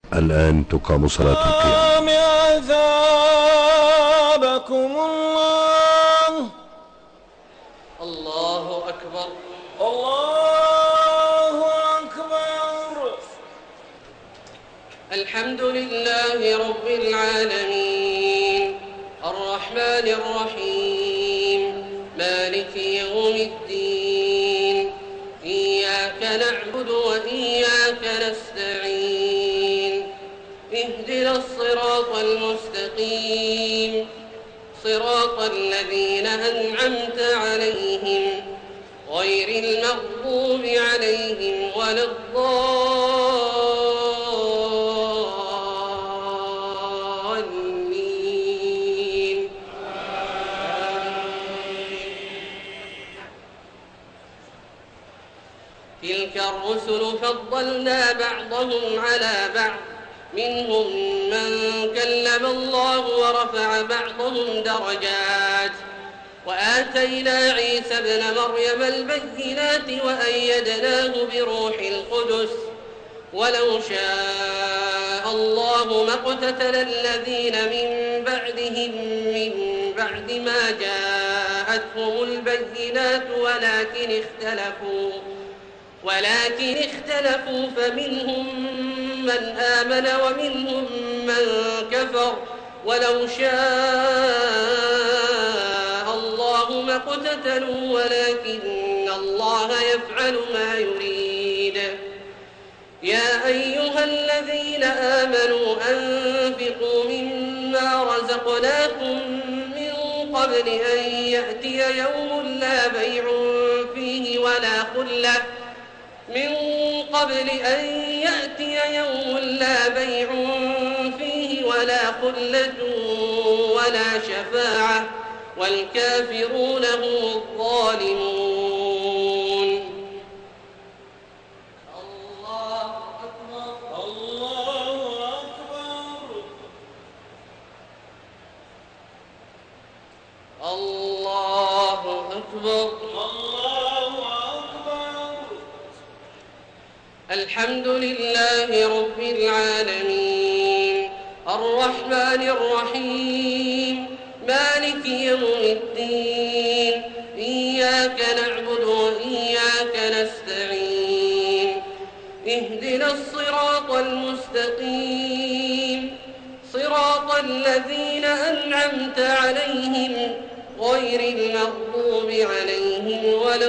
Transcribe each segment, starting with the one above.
الآن تقام صلاة القيام. أثابكم الله. الله أكبر. الله أكبر. الحمد لله رب العالمين الرحمن الرحيم مالك يوم الدين إياك نعبد وإياك نستعين اهدنا الصراط المستقيم صراط الذين أنعمت عليهم غير المغضوب عليهم ولا الضالين. تلك الرسل فضلنا بعضهم على بعض منهم من كلم الله ورفع بعضهم درجات وآتينا عيسى ابن مريم البينات وأيدناه بروح القدس ولو شاء الله ما اقتتل الذين من بعدهم من بعد ما جاءتهم البينات ولكن اختلفوا فمنهم من آمن ومنهم من كفر ولو شاء الله ما اقتتلوا ولكن الله يفعل ما يريد. يا أيها الذين آمنوا أنفقوا مما رزقناكم من قبل أن يأتي يوم لا بيع فيه ولا خلة ولا شفاعة والكافرون هم الظالمون. الله أكبر. الله أكبر. الله أكبر. الله أكبر. الحمد لله رب العالمين الرحمن الرحيم مالك يوم الدين إياك نعبد وإياك نستعين اهدنا الصراط المستقيم صراط الذين أنعمت عليهم غير المغضوب عليهم ولا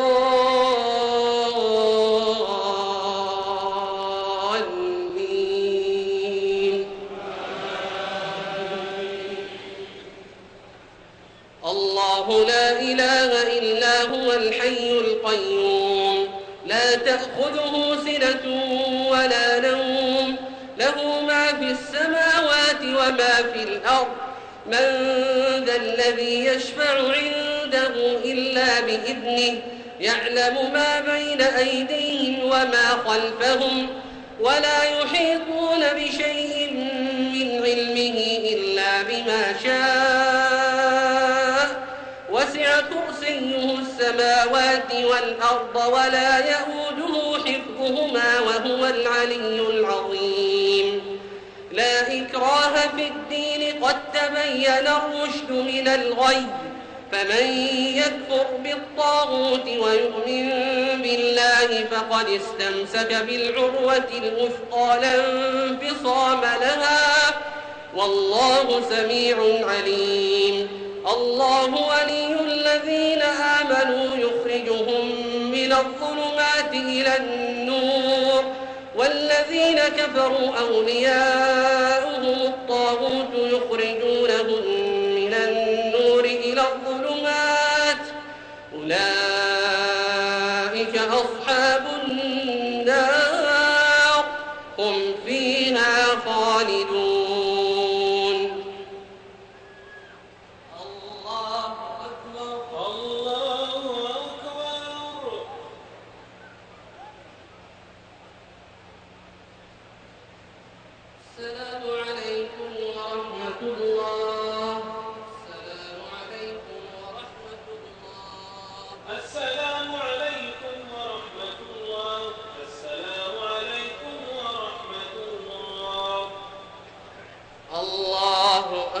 الضالين. الله لا إله إلا هو الحي القيوم لا تأخذه سنة ولا نوم له ما في السماوات وما في الأرض من ذا الذي يشفع عنده إلا بإذنه يعلم ما بين أيديهم وما خلفهم ولا يحيطون بشيء من علمه إلا بما شاء وسع كرسيه السماوات والأرض ولا يئوده حفظهما وهو العلي العظيم. لا إكراه في الدين قد تبين الرشد من الغي فمن يكفر بالطاغوت ويؤمن بالله فقد استمسك بالعروة الوثقى لا انفصام لها والله سميع عليم. الله ولي الذين آمنوا يخرجهم من الظلمات إلى النور والذين كفروا أولياؤهم الطاغوت يخرجونهم من النور إلى الظلمات أولئك أصحاب النار هم فيها خالدون. الله أكبر. الله أكبر. السلام عليكم ورحمة الله. السلام عليكم ورحمة الله. السلام عليكم ورحمة الله. السلام عليكم ورحمة الله.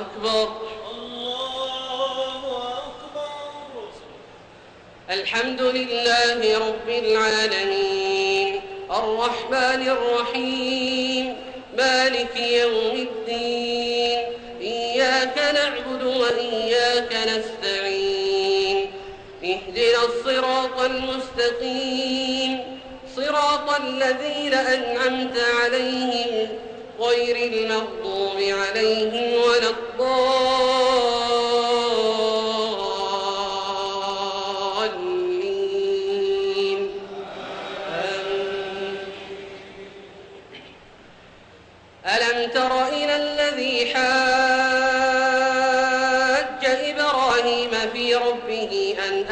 أكبر. الله أكبر. الحمد لله رب العالمين الرحمن الرحيم مالك يوم الدين إياك نعبد وإياك نستعين اهدنا الصراط المستقيم صراط الذين أنعمت عليهم غير المغضوب عليهم ولا الضالين آمين. ألم تر إلى الذي حاج إبراهيم في ربه أن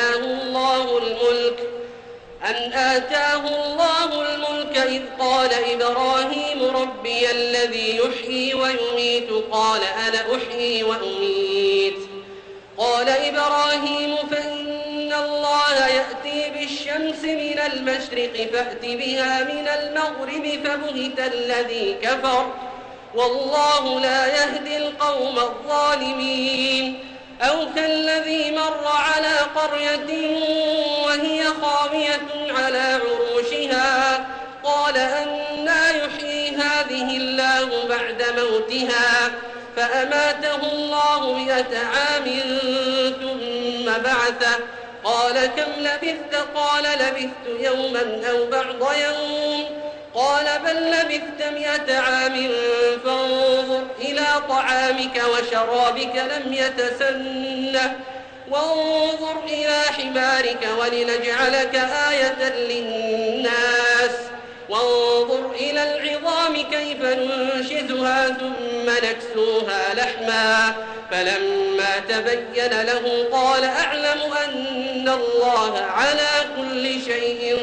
آتاه الله الملك إذ قال إبراهيم ربي الذي يحيي ويميت قال أنا أحيي وأميت قال إبراهيم فإن الله يأتي بالشمس من المشرق فأت بها من المغرب فبهت الذي كفر والله لا يهدي القوم الظالمين أو كالذي مر على قرية وهي خاوية على عروشها قال أنى يحيي هذه الله بعد موتها فأماته الله 100 عام ثم بعثه قال كم لبثت قال لبثت يوما أو بعض يوم قال بل لبثت 100 عام فانظر إلى طعامك وشرابك لم يتسنه وانظر إلى حمارك ولنجعلك آية للناس وانظر إلى العظام كيف ننشزها ثم نكسوها لحما فلما تبين له قال أعلم أن الله على كل شيء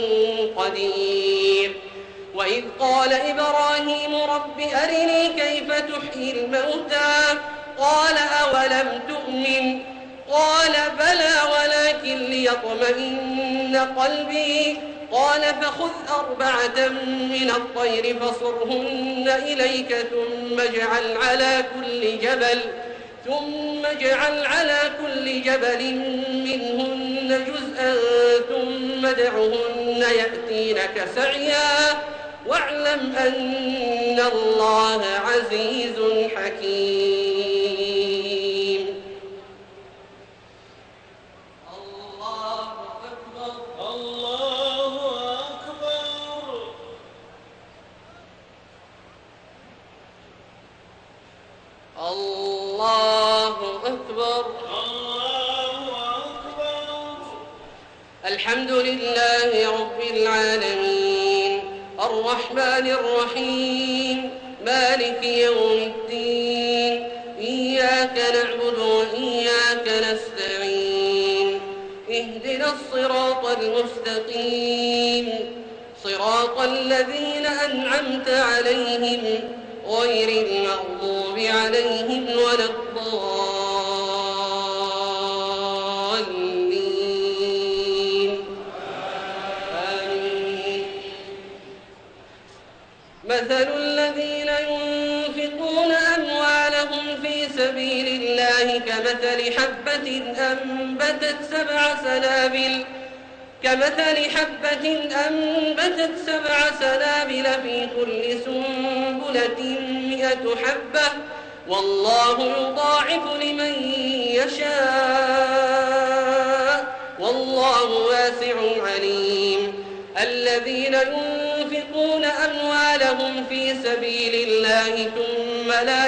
قدير وإذ قال إبراهيم رب أرني كيف تحيي الموتى قال أولم تؤمن قال بلى ولكن ليطمئن قلبي قال فخذ 4 من الطير فصرهن إليك ثم اجعل على كل جبل منهن جزءا ثم ادعهن يأتينك سعيا واعلم أن الله عزيز حكيم. الله أكبر. الله أكبر. الله أكبر. الله أكبر. الحمد لله رب العالمين الرحمن الرحيم مالك يوم الدين إياك نعبد وإياك نستعين اهدنا الصراط المستقيم صراط الذين أنعمت عليهم غير المغضوب عليهم ولا الضالين آمين. مثل الذين ينفقون أموالهم في سبيل الله كمثل حبة أنبتت 7 سنابل في كل سنبلة 100 حبة والله يضاعف لمن يشاء والله واسع عليم. الذين ينفقون أموالهم في سبيل الله ثم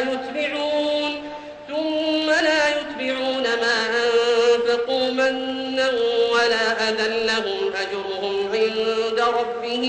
لا يتبعون ما أنفقوا منا ولا أذى لهم أجرهم عند ربهم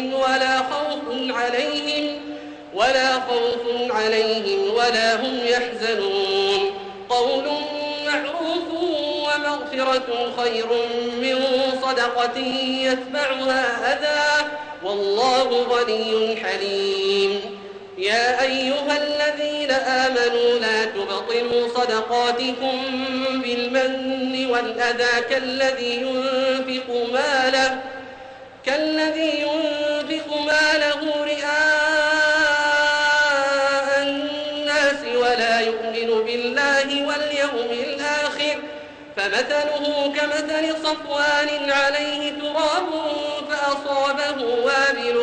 ولا خوف عليهم ولا هم يحزنون. قول معروف ومغفرة خير من صدقة يتبعها أذى والله غني حليم. يا أيها الذين آمنوا لا تبطلوا صدقاتكم بالمن والأذى كالذي ينفق ماله رئاء الناس ولا يؤمن فمثله كمثل صفوان عليه تراب فأصابه وابل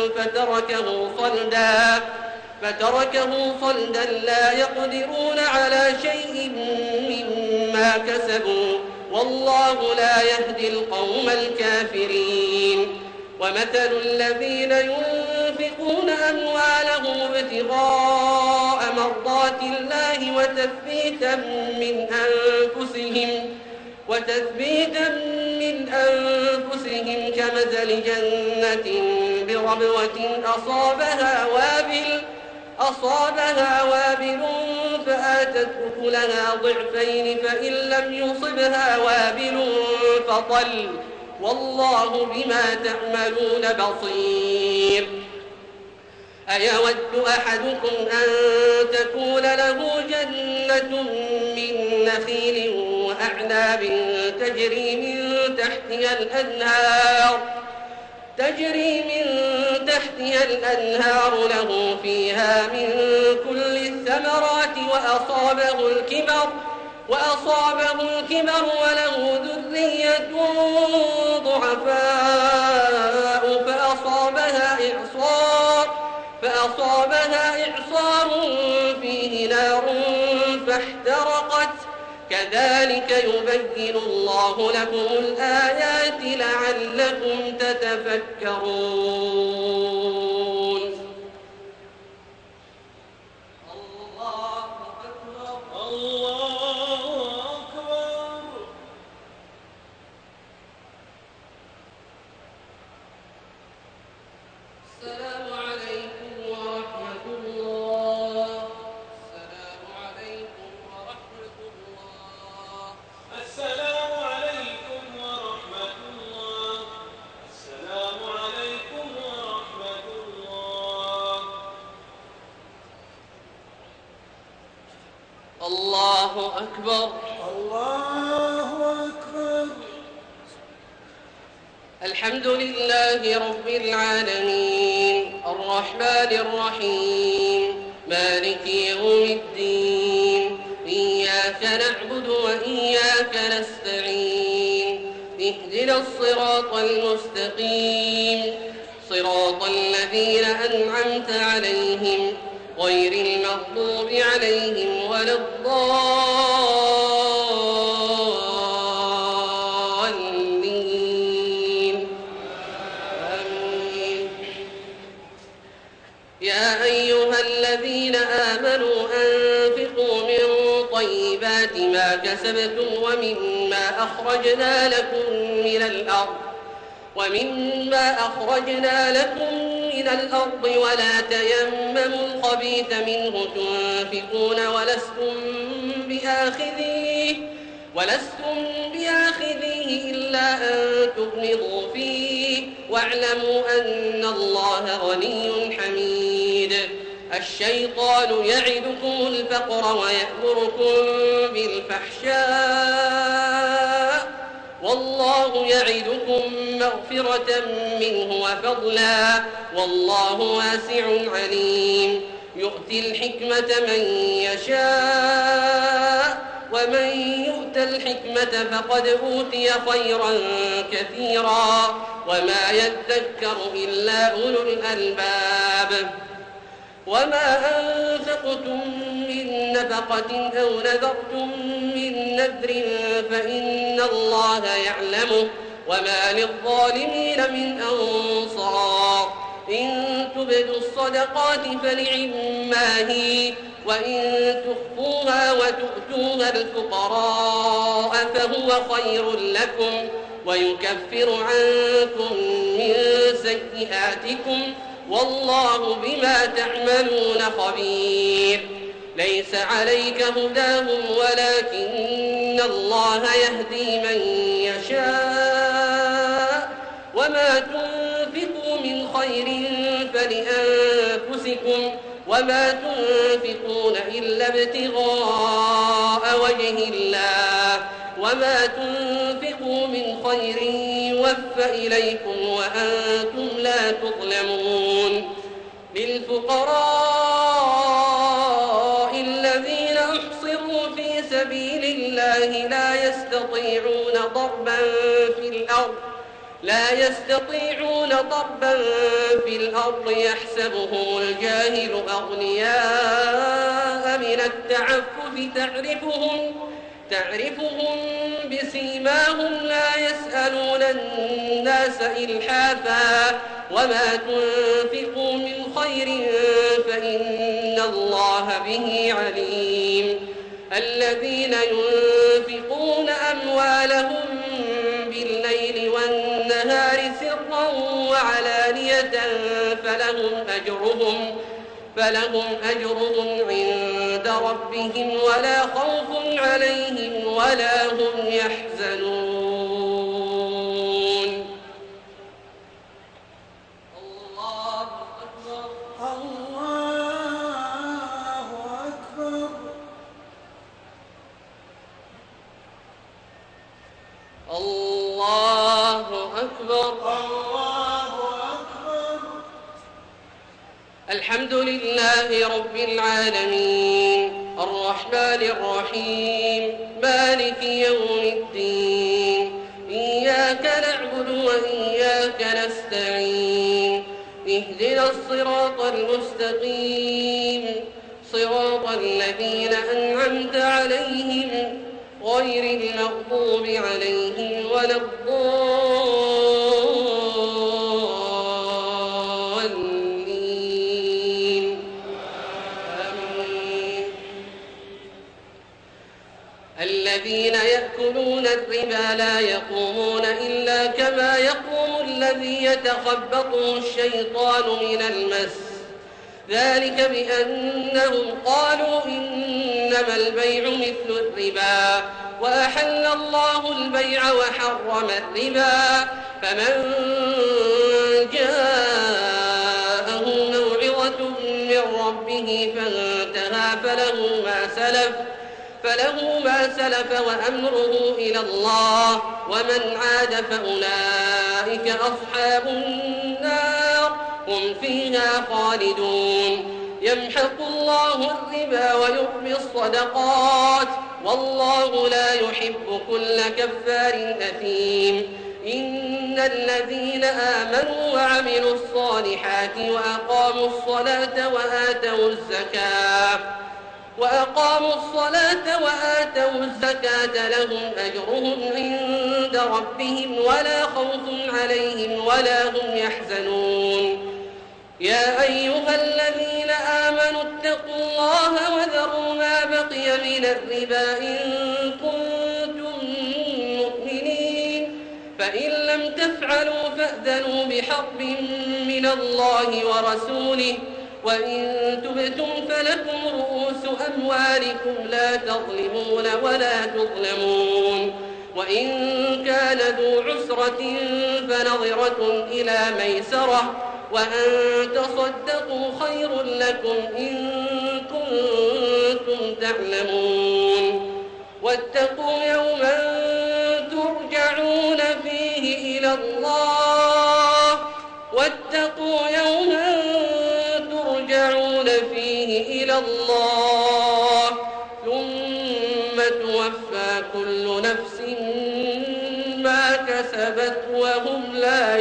فتركه صلدا لا يقدرون على شيء مما كسبوا والله لا يهدي القوم الكافرين ومثل الذين ينفقون أموالهم ابتغاء مرضات الله وتثبيتا من أنفسهم كمثل جنة بربوة أصابها وابل فآتت أكلها ضعفين فإن لم يصبها وابل فطل والله بما تعملون بصير أيود أحدكم أن تكون له جنة من نخيل وأعناب تجري من تحتها الأنهار له فيها من كل الثمرات وأصابه الكبر وله ذرية ضعفاء فأصابها إعصار فيه نار فاحترقت كذلك يبين الله لكم الآيات لعلكم تتفكرون. الله أكبر. السلام عليكم ورحمة الله. السلام عليكم ورحمة الله. السلام عليكم ورحمة الله. السلام عليكم ورحمة الله. الله أكبر. الله أكبر. الحمد لله رب العالمين الرحمن الرحيم مالك يوم الدين إياك نعبد وإياك نستعين اهدنا الصراط المستقيم صراط الذين أنعمت عليهم غير المغضوب عليهم ولا الضالين آمين. يا أيها الذين آمنوا أنفقوا من طيبات ما كسبتم ومما أخرجنا لكم من الأرض ولا تيمموا الخبيث منه تنفقون ولستم بآخذيه إلا أن تغمضوا فيه واعلموا أن الله غني حميد. الشيطان يعدكم الفقر ويأمركم بالفحشاء والله يعدكم مغفرة منه وفضلا والله واسع عليم. يؤتي الحكمة من يشاء ومن يؤت الحكمة فقد أوتي خيرا كثيرا وما يذكر إلا أولو الألباب. وما أنفقتم من نفقة أو نذرتم من نذر فإن الله يعلمه وما للظالمين من أنصار. إن تبدوا الصدقات فنعما هي وإن تخفوها وتؤتوها الفقراء فهو خير لكم ويكفر عنكم من سيئاتكم والله بما تعملون خبير. ليس عليك هداهم ولكن الله يهدي من يشاء وما تنفقوا من خير فلأنفسكم وما تنفقون إلا ابتغاء وجه الله وما تنفقوا من خير يوفى إليكم وأنتم لا تظلمون. للفقراء الذين أحصروا في سبيل الله الله لا يستطيعون ضربا في الأرض يحسبهم الجاهل أغنياء من التعفف تعرفهم بسيماهم لا يسألون الناس إلحافا وما تنفقوا من خير فإن الله به عليم الذين ينفقون أموالهم بالليل والنهار سرا وعلانية فلهم أجرهم عند ربهم ولا خوف عليهم ولا هم يحزنون. الله أكبر. الله أكبر. الله أكبر. الله أكبر. الحمد لله رب العالمين الرحمن الرحيم مالك يوم الدين إياك نعبد وإياك نستعين اهدنا الصراط المستقيم صراط الذين أنعمت عليهم غير المغضوب عليهم ولا الضالين آمين. الذين يأكلون الربا لا يقومون إلا كما يقوم الذي يتخبطه الشيطان من المس ذلك بأنهم قالوا إنما البيع مثل الربا وأحل الله البيع وحرم الربا فمن جاءه موعظة من ربه فانتهى فله ما سلف وأمره إلى الله ومن عاد فأولئك أصحاب النار هم فيها خالدون. يمحق الله الربا ويربي الصدقات والله لا يحب كل كفار أثيم. إن الذين آمنوا وعملوا الصالحات وأقاموا الصلاة وآتوا الزكاة لهم أجرهم عند ربهم ولا خوف عليهم ولا هم يحزنون. يا أيها الذين آمنوا اتقوا الله وذروا ما بقي من الربا إن كنتم مؤمنين فإن لم تفعلوا فأذنوا بحرب من الله ورسوله وإن تبتم فلكم رؤوس أموالكم لا تظلمون ولا تظلمون. وإن كان ذو عسرة فنظرة إلى ميسرة وأن تصدقوا خير لكم إن كنتم تعلمون. واتقوا يوما ترجعون فيه إلى الله ثم توفى كل نفس ما كسبت وهم لا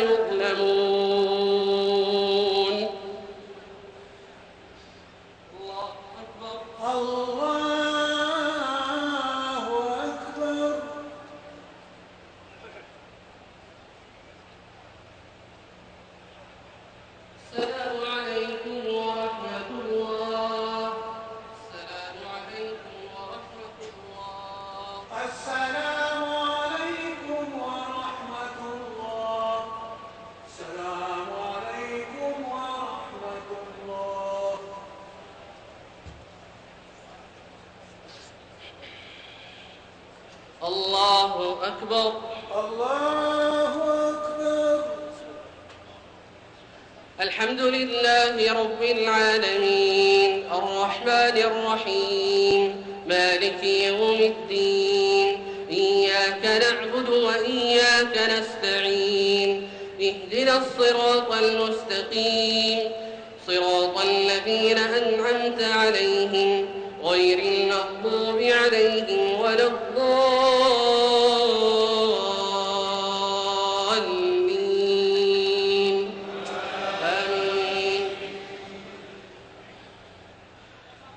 يظلمون. الله أكبر. الله أكبر. السلام عليكم ورحمة الله. السلام عليكم ورحمة الله. السلام عليكم ورحمة الله. السلام عليكم ورحمة الله. الله أكبر. الله أكبر. الحمد لله رب العالمين الرحمن الرحيم مالك يوم الدين إياك نعبد وإياك نستعين اهدنا الصراط المستقيم صراط الذين أنعمت عليهم غير المغضوب عليهم ولا الضالين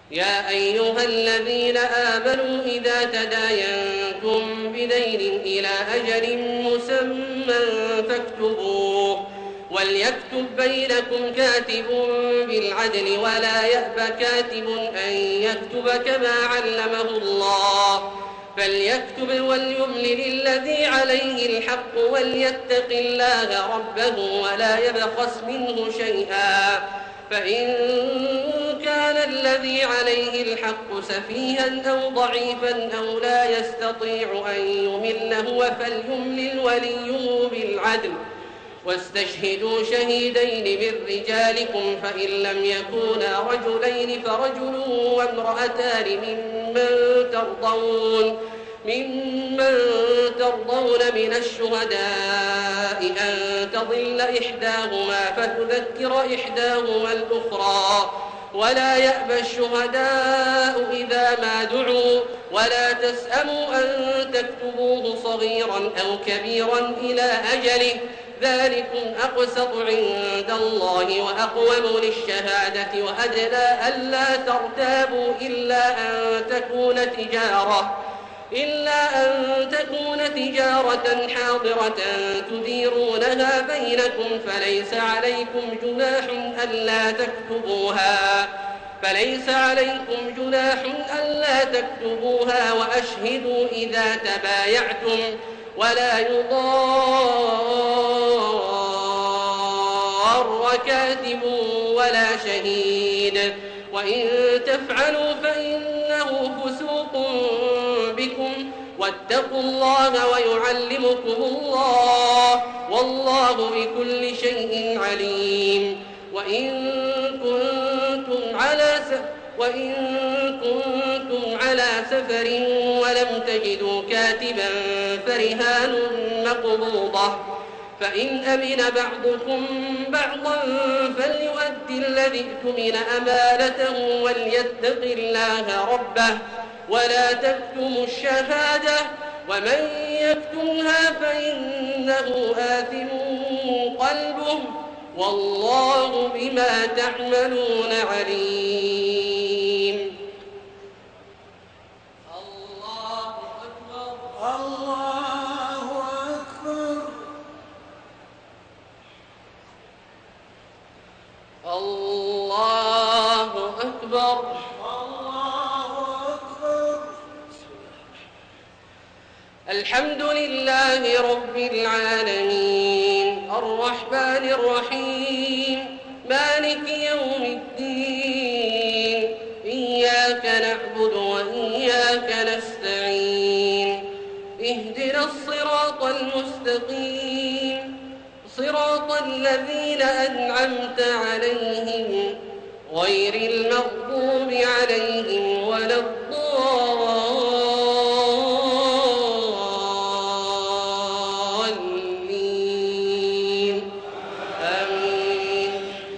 يا أيها الذين آمنوا إذا تداينتم بدين إلى أجل مسمى فاكتبوه وليكتب بينكم كاتب بالعدل ولا يأب كاتب أن يكتب كما علمه الله فليكتب وليملل الذي عليه الحق وليتق الله ربه ولا يبخس منه شيئا فإن كان الذي عليه الحق سفيها أو ضعيفا أو لا يستطيع أن يمل هو فليملل وليه بالعدل واستشهدوا شهيدين من رجالكم فإن لم يكونا رجلين فرجل وامرأتان ممن ترضون من الشهداء أن تضل إحداهما فتذكر إحداهما الأخرى ولا يأبى الشهداء إذا ما دعوا ولا تسأموا أن تكتبوه صغيرا أو كبيرا إلى أجله ذلكم أقسط عند الله وأقوم للشهادة وأدنى ألا ترتابوا إلا أن تكون تجارة حاضرة تديرونها بينكم فليس عليكم جناح ألا تكتبوها وأشهدوا إذا تبايعتم ولا يضار كاتب ولا شهيد وإن تفعلوا فإنه فسوق بكم واتقوا الله ويعلمكم الله والله بكل شيء عليم وإن كنتم على سفر ولم تجدوا كاتبا فرهان مقبوضة فإن أمن بعضكم بعضا فليؤدي الذي اؤتمن أمانته وليتق الله ربه ولا تكتموا الشهادة ومن يكتمها فإنه آثم قلبه والله بما تعملون عليم. الله أكبر الله أكبر الله أكبر الله أكبر. الحمد لله رب العالمين الرحمن الرحيم مالك يوم الدين إياك نعبد وإياك نستعين اهدنا الصراط المستقيم صراط الذين أنعمت عليهم غير المغضوب عليهم ولا الضالين آمين.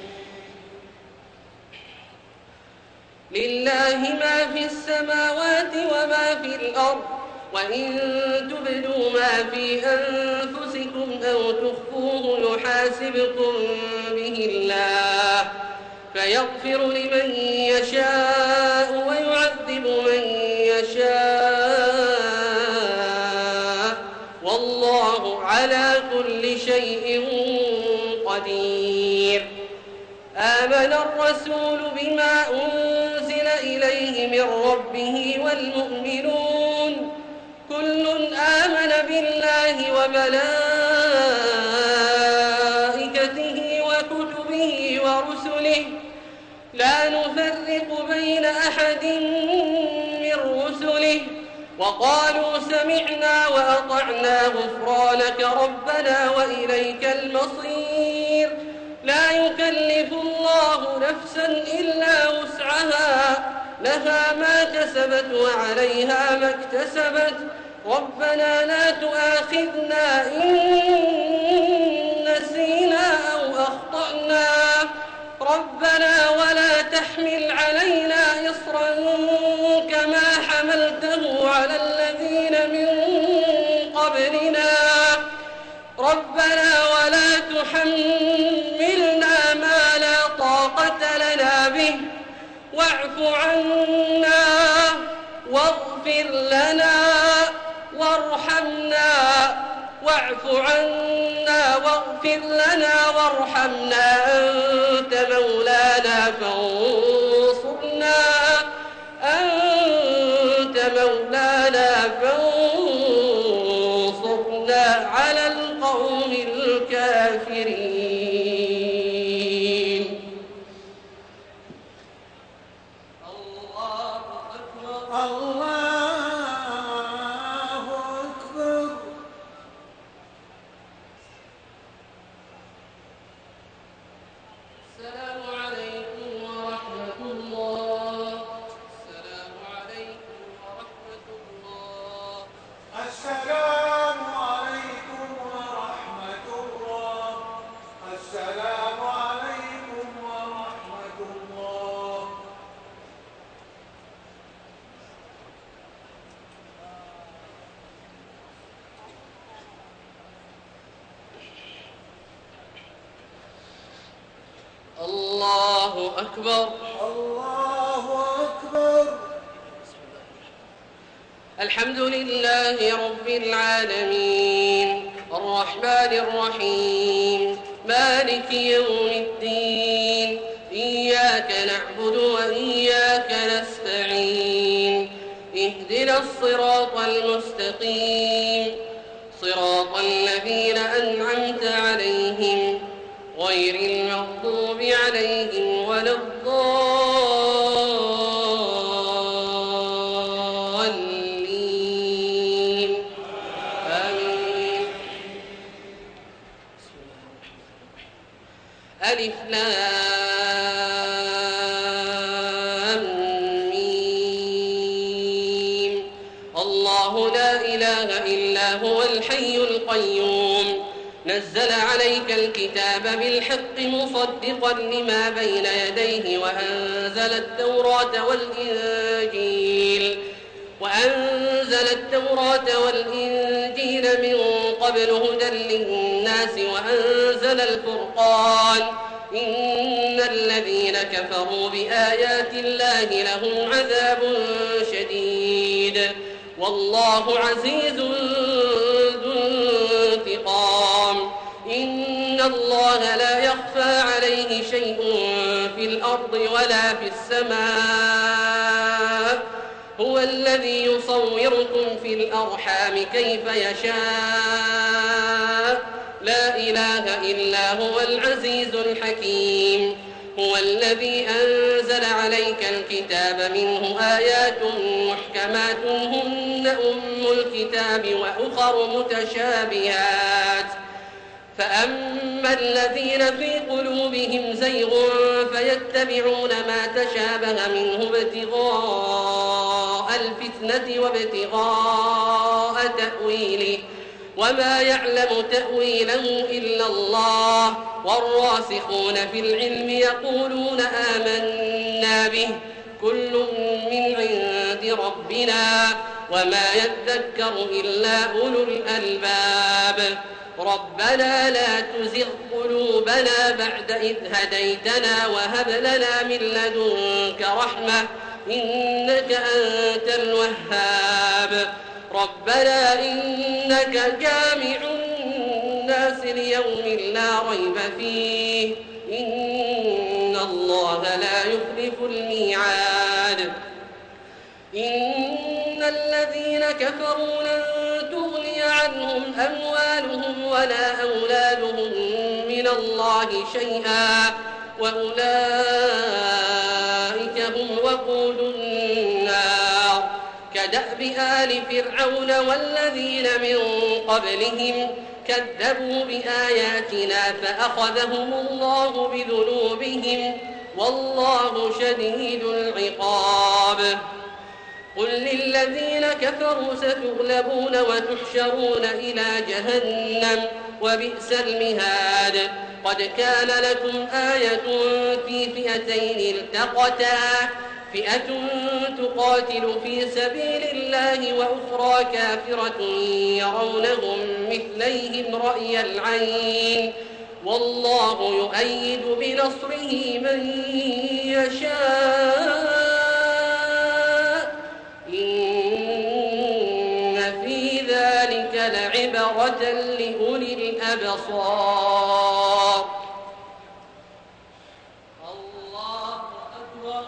لله ما في السماوات وما في الأرض وإن تبدوا ما في أنفسكم أو تخفوه يحاسبكم به الله فيغفر لمن يشاء ويعذب من يشاء والله على كل شيء قدير. آمن الرسول بما أنزل إليه من ربه والمؤمنون كل آمن بالله وملائكته وكتبه ورسله لا نفرق بين أحد من رسله وقالوا سمعنا وأطعنا غفرانك ربنا وإليك المصير. لا يكلف الله نفسا إلا وسعها لها ما كسبت وعليها ما اكتسبت ربنا لا تؤاخذنا إن نسينا أو أخطأنا ربنا ولا تحمل علينا إصرا كما حملته على الذين من قبلنا ربنا ولا تحملنا ما لا طاقة لنا به واعف عنا واغفر لنا وارحمنا واعف عنا واغفر لنا وارحمنا أنت مولانا فانصرنا على القوم الكافرين. الله أكبر. الله أكبر. السلام عليكم ورحمة الله. السلام عليكم ورحمة الله. السلام عليكم ورحمة الله. السلام عليكم ورحمة الله. الله أكبر. الله أكبر. الحمد لله رب العالمين الرحمن الرحيم مالك يوم الدين إياك نعبد وإياك نستعين اهدنا الصراط المستقيم صراط الذين أنعمت عليهم غير المغضوب عليهم ولا الضالين آمين. ألف لام ميم. الله لا إله إلا هو الحي القيوم نزل عليك الكتاب بالحق مصدقا لما بين يديه وأنزل التوراة والإنجيل من قبل هدى للناس وأنزل الفرقان إن الذين كفروا بآيات الله لهم عذاب شديد والله عزيز ذو انتقام. إن الله لا يخفى عليه شيء في الأرض ولا في السماء هو الذي يصوركم في الأرحام كيف يشاء لا إله إلا هو العزيز الحكيم. هو الذي أنزل عليك الكتاب منه آيات محكمات هن أم الكتاب وأخر متشابهات فأما الذين في قلوبهم زيغ فيتبعون ما تشابه منه ابتغاء الفتنة وابتغاء تأويله وما يعلم تأويله إلا الله والراسخون في العلم يقولون آمنا به كل من عند ربنا وما يذكر إلا أولو الألباب. ربنا لا تزغ قلوبنا بعد إذ هديتنا وهب لنا من لدنك رحمة إنك أنت الوهاب. ربنا إنك جامع الناس ليوم لا ريب فيه إن الله لا يخلف الميعاد. إن الذين كفروا لن تغني عنهم أموالهم ولا أولادهم من الله شيئا وأولئك هم وقود النار. كدأب آل فرعون والذين من قبلهم كذبوا بآياتنا فأخذهم الله بذنوبهم والله شديد العقاب. قل للذين كفروا ستغلبون وتحشرون إلى جهنم وبئس المهاد. قد كان لكم آية في فئتين التقتا فئة تقاتل في سبيل الله وأخرى كافرة يرونهم مثليهم رأي العين والله يؤيد بنصره من يشاء عبرة لأولي الأبصار. الله أكبر.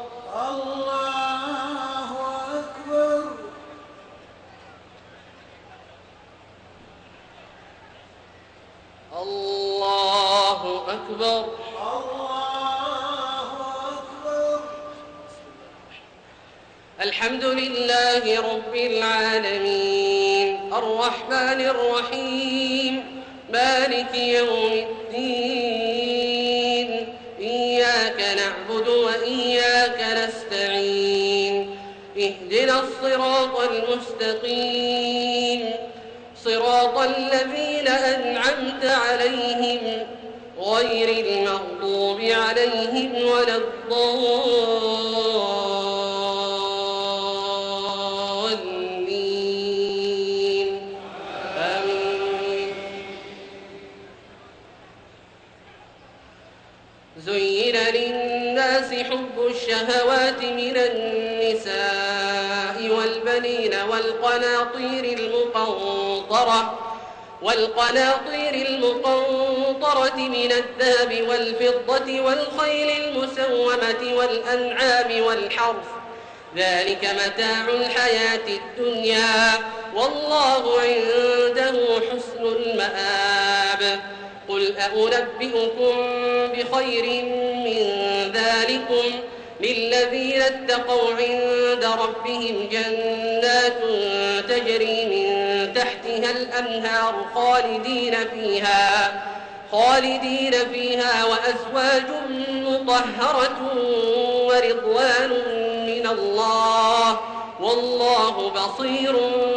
الله أكبر. الله أكبر. الله أكبر. الحمد لله رب العالمين الرحمن الرحيم مالك يوم الدين إياك نعبد وإياك نستعين اهدنا الصراط المستقيم صراط الذين أنعمت عليهم غير المغضوب عليهم ولا الضالين آمين. زين للناس حب الشهوات من النساء والبنين والقناطير المقنطرة من الذهب والفضة والخيل المسومة والأنعام والحرث ذلك متاع الحياة الدنيا والله عنده حسن المآب. قل أنبئكم بخير من ذلكم للذين اتقوا عند ربهم جنات تجري من تحتها الأنهار خالدين فيها وأزواج مطهرة ورضوان من الله والله بصير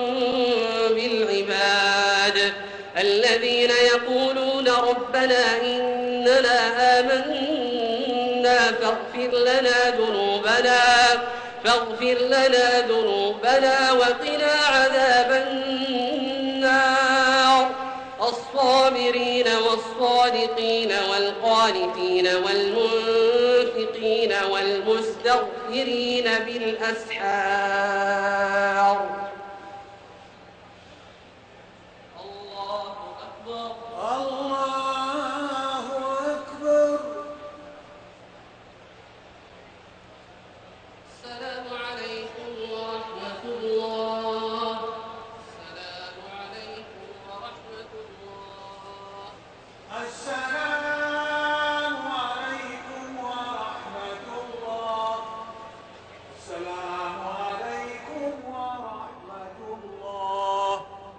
بالعباد. الذين يقولون ربنا إننا آمنا فاغفر لنا ذنوبنا وقنا عذاب النار. الصابرين والصادقين والقانتين والمنفقين والمستغفرين بالأسحار. الله أكبر. الله أكبر. السلام عليكم ورحمة الله. السلام عليكم ورحمة الله. السلام عليكم ورحمة الله. السلام عليكم ورحمة الله.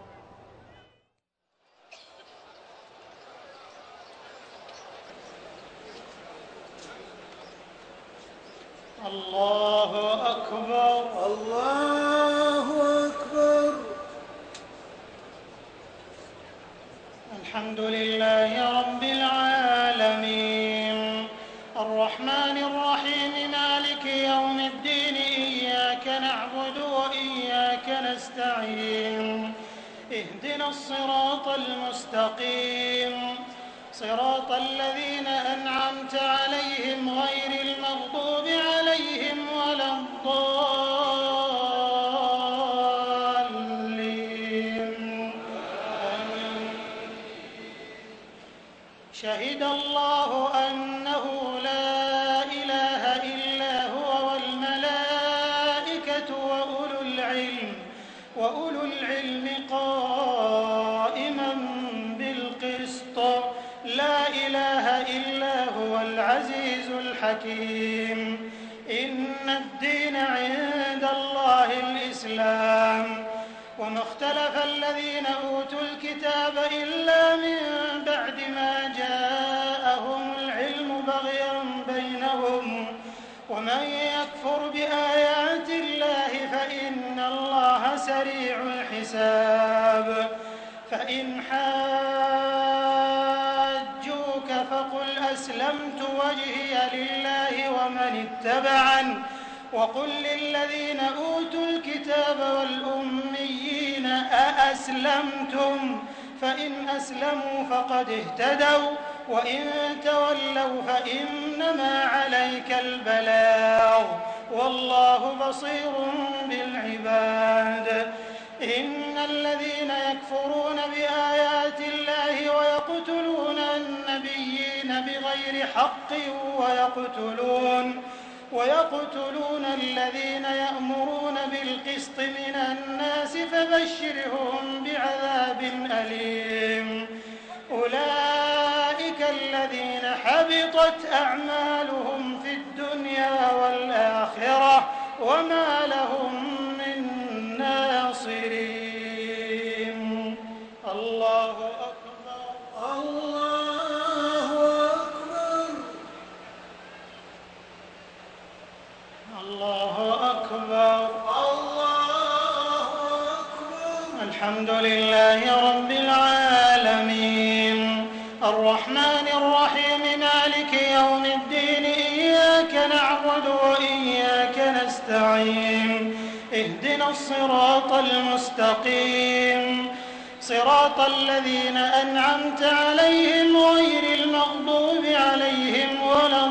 الله أكبر. الله أكبر. الحمد لله رب العالمين الرحمن الرحيم مالك يوم الدين إياك نعبد وإياك نستعين اهدنا الصراط المستقيم صراط الذين أنعمت عليهم غير المغضوب عليهم ولا الضالين. شهد الله أنه لا إله إلا هو والملائكة وأولو العلم قائما بالقسط لا إله إلا هو العزيز الحكيم. إن الدين عند الله الإسلام وما اختلف الذين أوتوا الكتاب إلا من بعد ما جاءهم العلم بغيا بينهم ومن يكفر بآيات الله فإن الله سريع الحساب. فإن حاجوك فقل أسلمت وجهي لله ومن اتبعني وقل للذين أوتوا الكتاب والأميين أأسلمتم فإن أسلموا فقد اهتدوا وإن تولوا فإنما عليك البلاغ والله بصير بالعباد. إن الذين يكفرون بآيات الله ويقتلون النبيين بغير حق ويقتلون الذين يأمرون بالقسط من الناس فبشرهم بعذاب أليم. أولئك الذين حبطت أعمالهم في الدنيا والآخرة وما لهم من ناصرين. الله أكبر. الله أكبر. الله أكبر. الله أكبر. الحمد لله رب العالمين الرحمن الرحيم مالك يوم الدين إياك نعبد وإياك نستعين اهدنا الصراط المستقيم صراط الذين أنعمت عليهم غير المغضوب عليهم ولا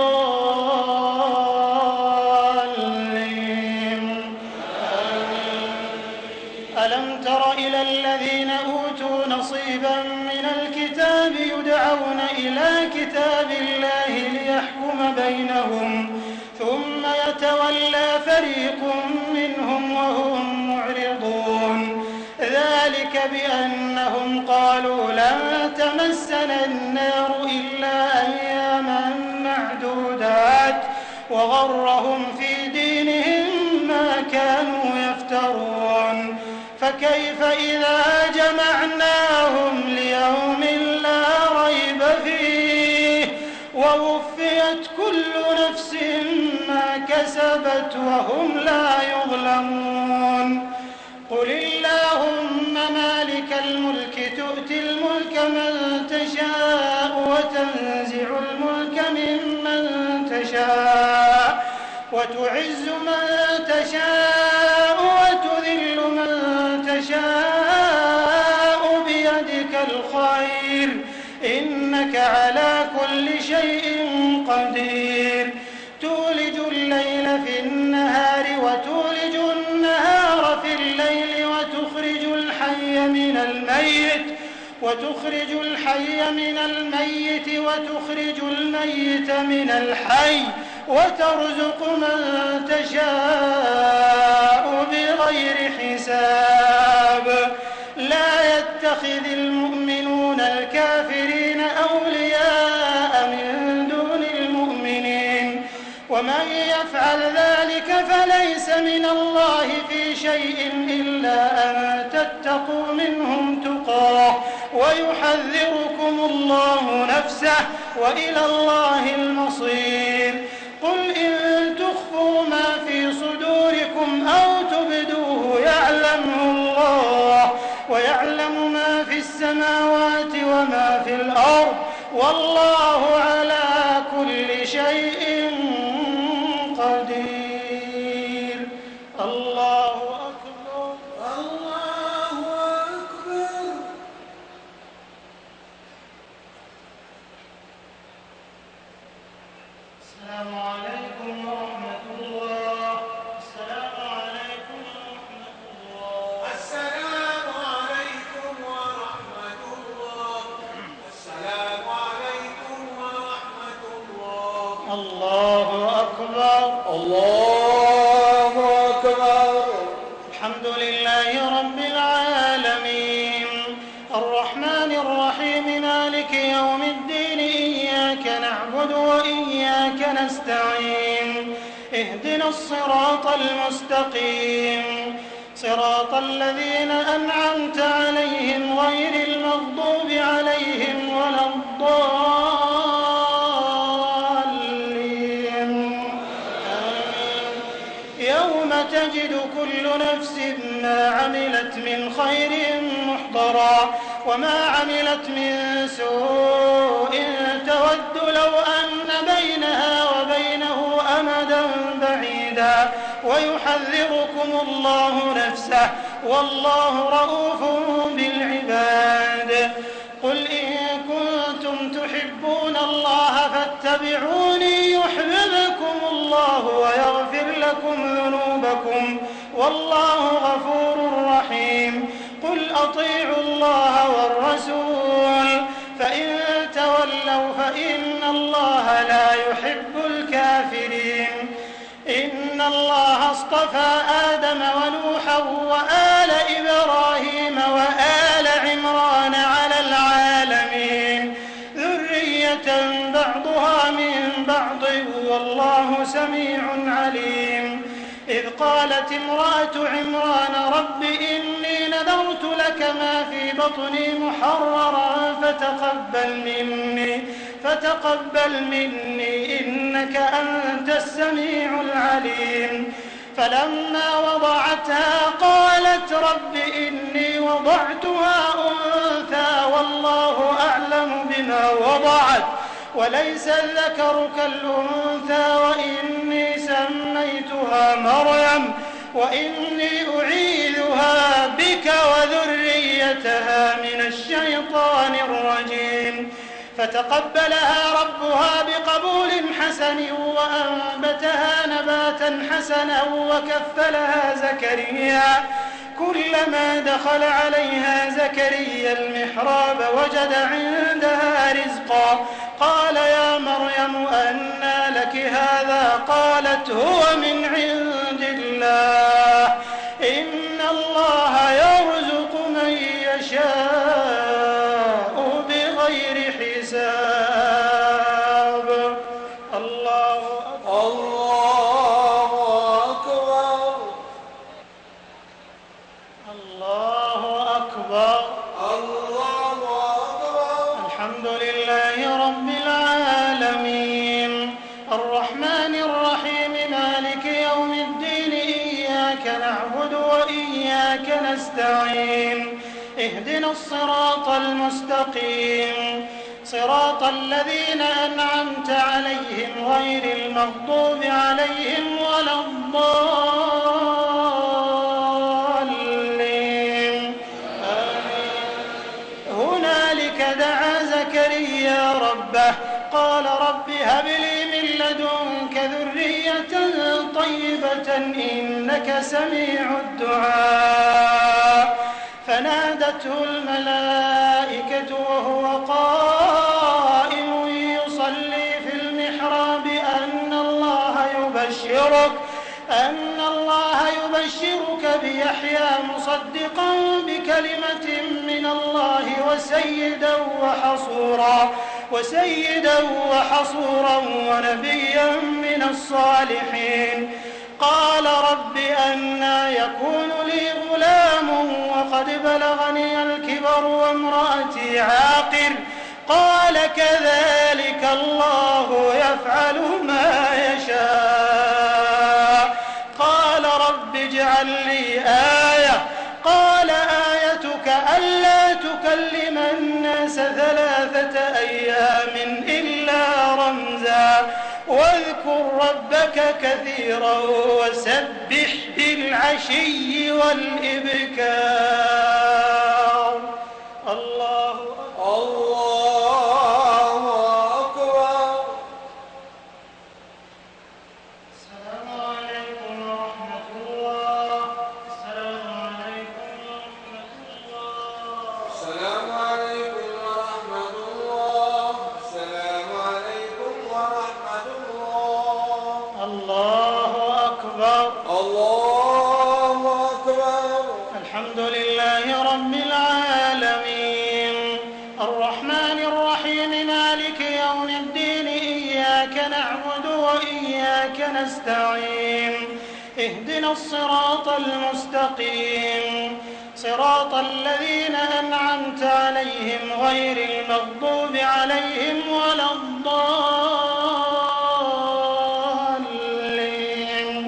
الضالين. ألم تر إلى الذين أوتوا نصيبا من الكتاب يدعون إلى كتاب الله ليحكم بينهم ثم يتولى فريق منهم وهم معرضون ذلك بأنهم قالوا لن تمسنا النار إلا أياما معدودات وغرهم في دينهم ما كانوا يفترون فكيف إذا جمعناهم ليوم لا ريب فيه ووفيت كل نفس ما كسبت وهم لا يظلمون. قل اللهم مالك الملك تؤتي الملك من تشاء وتنزع الملك ممن تشاء وتعز من تشاء وتذل من تشاء بيدك الخير إنك على كل شيء قدير. تولج الليل في النهار وتولج النهار في الليل وتخرج الحي من الميت وتخرج الميت من الحي وترزق من تشاء بغير حساب. لا يتخذ المؤمنون الكافرين أولياء من دون المؤمنين ومن يفعل ذلك فليس من الله في شيء إلا أن تتقوا منهم تقاه ويحذركم الله نفسه وإلى الله المصير. قل إن تخفوا ما في صدوركم أو تبدوه يعلمه الله ويعلم ما في السماوات وما في الأرض والله على كل شيء قدير. الله أكبر. الله أكبر. السلام عليكم ورحمة الله. السلام عليكم ورحمة الله. السلام عليكم ورحمة الله. السلام عليكم ورحمة الله. الله أكبر. الله أكبر. الحمد لله رب العالمين الرحمن الرحيم مالك يوم الدين إياك نعبد وإياك نستعين اهدنا الصراط المستقيم صراط الذين أنعمت عليهم غير المغضوب عليهم ولا الضالين. يوم تجد كل نفس ما عملت من خير محضرا وما عملت من سوء تود لو أن بينها وبينه أمدا بعيدا ويحذركم الله نفسه والله رءوف بالعباد. قل إن كنتم تحبون الله فاتبعوني يحببكم الله ويغفر لكم ذنوبكم والله غفور رحيم. قل أطيعوا الله والرسول فإن تولوا فإن الله لا يحب الكافرين. إن الله اصطفى آدم ونوحا وآل إبراهيم وآل عمران على العالمين ذرية بعضها من بعض والله سميع عليم. إذ قالت امرأة عمران رب إني نذرت لك ما في بطني محررا فتقبل مني إنك أنت السميع العليم. فلما وضعتها قالت رب إني وضعتها أنثى والله أعلم بما وضعت وليس الذكر كالأنثى وإني سميتها مريم وإني أعيذها بك وذريتها من الشيطان الرجيم. فتقبلها ربها بقبول حسن وأنبتها نباتا حسنا وكفلها زكريا. كلما دخل عليها زكريا المحراب وجد عندها رزقا قال يا مريم أنى لك هذا قالت هو من عند الله إن الله يرزق من يشاء بغير حساب. الله أكبر. الله أكبر. الله أكبر. الحمد لله رب العالمين الرحمن الرحيم مالك يوم الدين إياك نعبد وإياك نستعين اهدنا الصراط المستقيم صراط الذين أنعمت عليهم غير المغضوب عليهم ولا الضالين. هنالك دعا زكريا ربه قال رب هب لي من لدنك ذرية طيبة إنك سميع الدعاء. فنادته الملائكة وهو قائم يصلي في المحراب أن الله يبشرك بيحيى مصدقا بكلمة من الله وسيدا وحصورا ونبيا من الصالحين. قال رب أنى يكون لي غلام وقد بلغني الكبر وامرأتي عاقر قال كذلك الله يفعل ما يشاء. قال رب اجعل لي آية قال آيتك ألا تكلم الناس 3 أيام إلا رمزا واذكر ربك كثيرا وسبح بالعشي والإبكار. الله أكبر. السلام عليكم ورحمة الله. السلام عليكم ورحمة الله. السلام عليكم ورحمة الله. السلام عليكم ورحمة الله. الله أكبر. الله أكبر. الحمد لله رب العالمين الرحمن الرحيم مالك يوم الدين إياك نعبد وإياك نستعين اهدنا الصراط المستقيم صراط الذين أنعمت عليهم غير المغضوب عليهم ولا الضالين.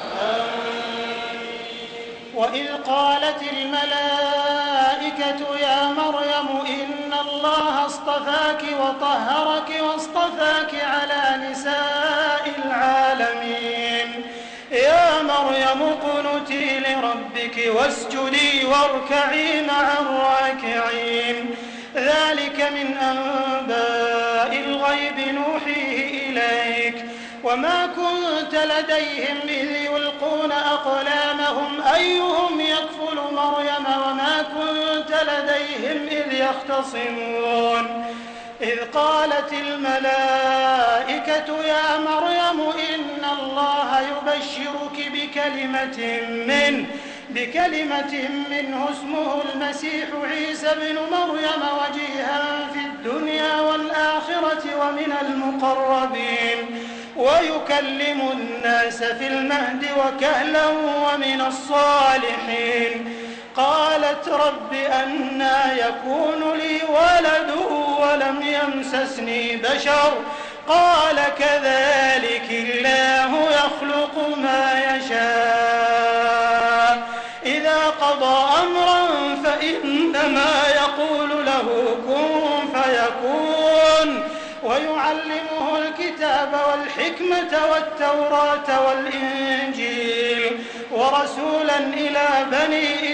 وإذ قالت الملائكة يا مريم إن الله اصطفاك وطهرك واصطفاك على نساء العالمين يا مريم اقنتي لربك واسجدي واركعي مع الراكعين. ذلك من أنباء الغيب نوحيه إليك وما كنت لديهم إذ يلقون أقلامهم أيهم يكفل مريم وما كنت لديهم إذ يختصمون إذ قالت الملائكة يا مريم إن الله يبشرك بكلمة منه اسمه المسيح عيسى ابن مريم وجيها في الدنيا والآخرة ومن المقربين ويكلم الناس في المهد وكهلا ومن الصالحين. قالت رب أنى يكون لي ولد ولم يمسسني بشر قال كذلك الله يخلق ما يشاء إذا قضى أمرا فإنما يقول له كن فيكون. ويعلمه الكتاب والحكمة والتوراة والإنجيل ورسولا إلى بني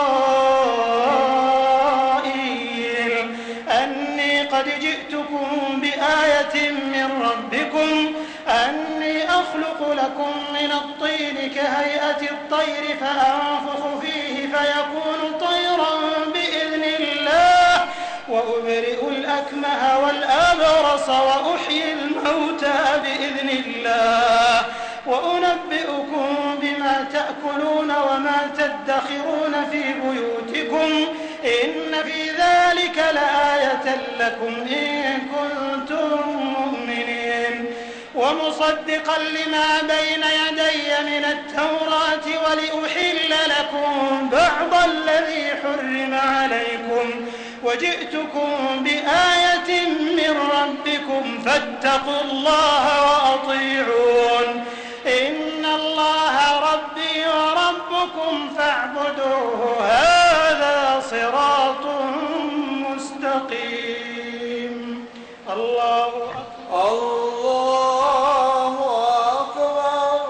إسرائيل أني قد جئتكم بآية من ربكم أني أخلق لكم من الطين كهيئة الطير فأنفخ فيه فيكون طيرا بإذن الله وأبرئ الأكمه والأبرص وأحيي الموتى بإذن الله وأنبئكم بما تأكلون وما تدخرون في بيوتكم إن في ذلك لآية لكم إن كنتم مؤمنين. ومصدقا لما بين يدي من التوراة ولأحل لكم بعض الذي حرم عليكم وجئتكم بآية من ربكم فاتقوا الله وأطيعون إن الله ربي وربكم فاعبدوه هذا صراط مستقيم. الله أكبر. الله أكبر.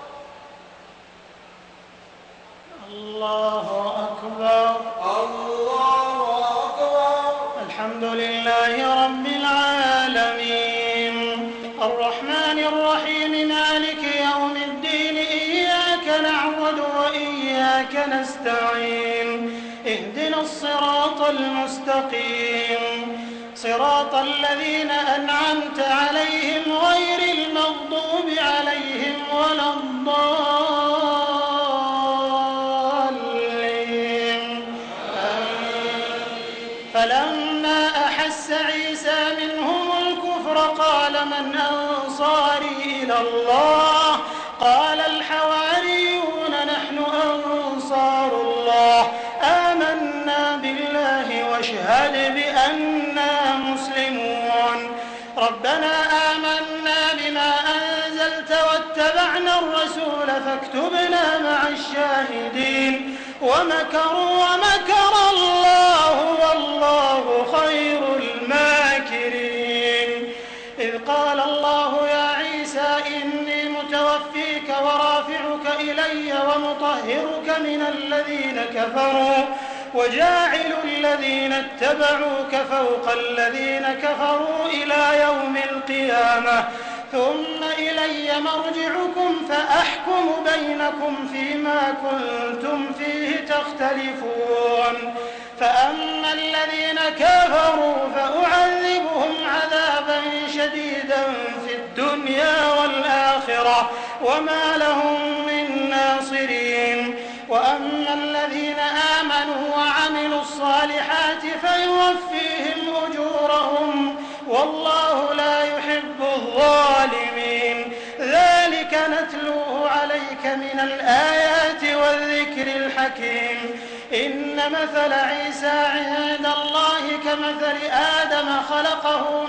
الله أكبر. الله أكبر. الحمد لله رب العالمين الرحمن الرحيم مالك يوم الدين إياك نعبد وإياك نستعين اهدنا الصراط المستقيم صراط الذين أنعمت عليهم غير المغضوب عليهم ولا الضالين. فلما أحس عيسى منهم الكفر قال من أنصاري إلى الله قال الحواريون نحن أنصار الله آمنا بالله واشهد بأننا مسلمون. ربنا آمنا بما أنزلت واتبعنا الرسول فاكتبنا مع الشاهدين. ومكروا ومكر الله والله خير الماكرين. إذ قال الله يا عيسى إني متوفيك ورافعك إلي ومطهرك من الذين كفروا وجاعل الذين اتبعوك فوق الذين كفروا إلى يوم القيامة ثم إلي مرجعكم فأحكم بينكم فيما كنتم فيه تختلفون. فأما الذين كفروا فأعذبهم عذابا شديدا في الدنيا والآخرة وما لهم من ناصرين. وأما الذين آمنوا وعملوا الصالحات فيوفيهم أجورهم والله لا يحب الظالمين. ذلك نتلوه عليك من الآيات والذكر الحكيم. إن مثل عيسى عند الله كمثل آدم خلقه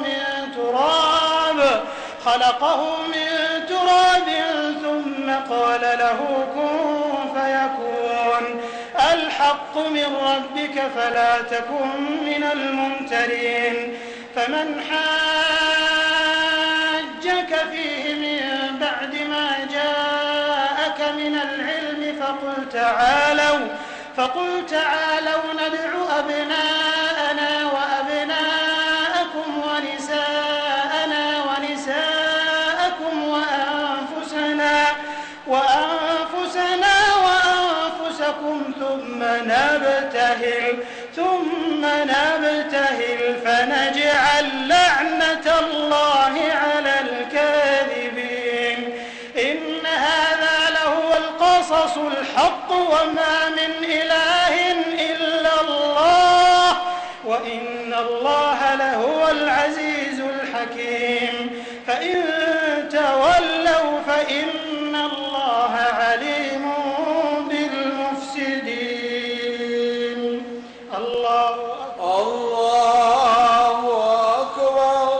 من تراب ثم قال له كن فيكون. الحق من ربك فلا تكن من الممترين. فمن حاجك فيه من بعد ما جاءك من العلم فقل تعالوا ندع أبناءنا وأبناءكم ونساءنا ونساءكم وأنفسنا وأنفسكم ثم نبتهل ثم نبتهل فنجعل لعنة الله على الكاذبين. إن هذا لهو القصص الحق وما من إله إلا الله وإن الله لهو العزيز الحكيم. فإن تولوا فإن الله عليم بالمفسدين. الله أكبر. الله أكبر.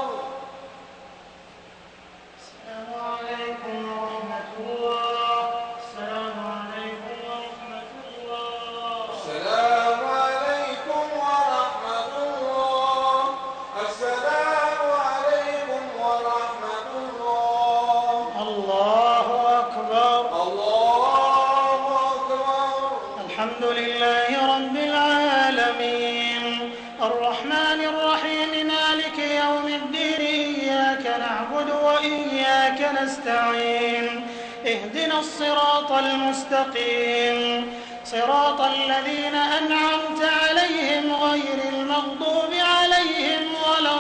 السلام عليكم ورحمة الله. السلام عليكم ورحمة الله. السلام عليكم ورحمة الله. السلام عليكم ورحمة الله. الله أكبر. الله أكبر. الحمد لله رب العالمين الرحمن الرحيم مالك يوم الدين إياك نعبد وإياك نستعين اهدنا الصراط المستقيم صراط الذين أنعمت عليهم غير المغضوب عليهم ولا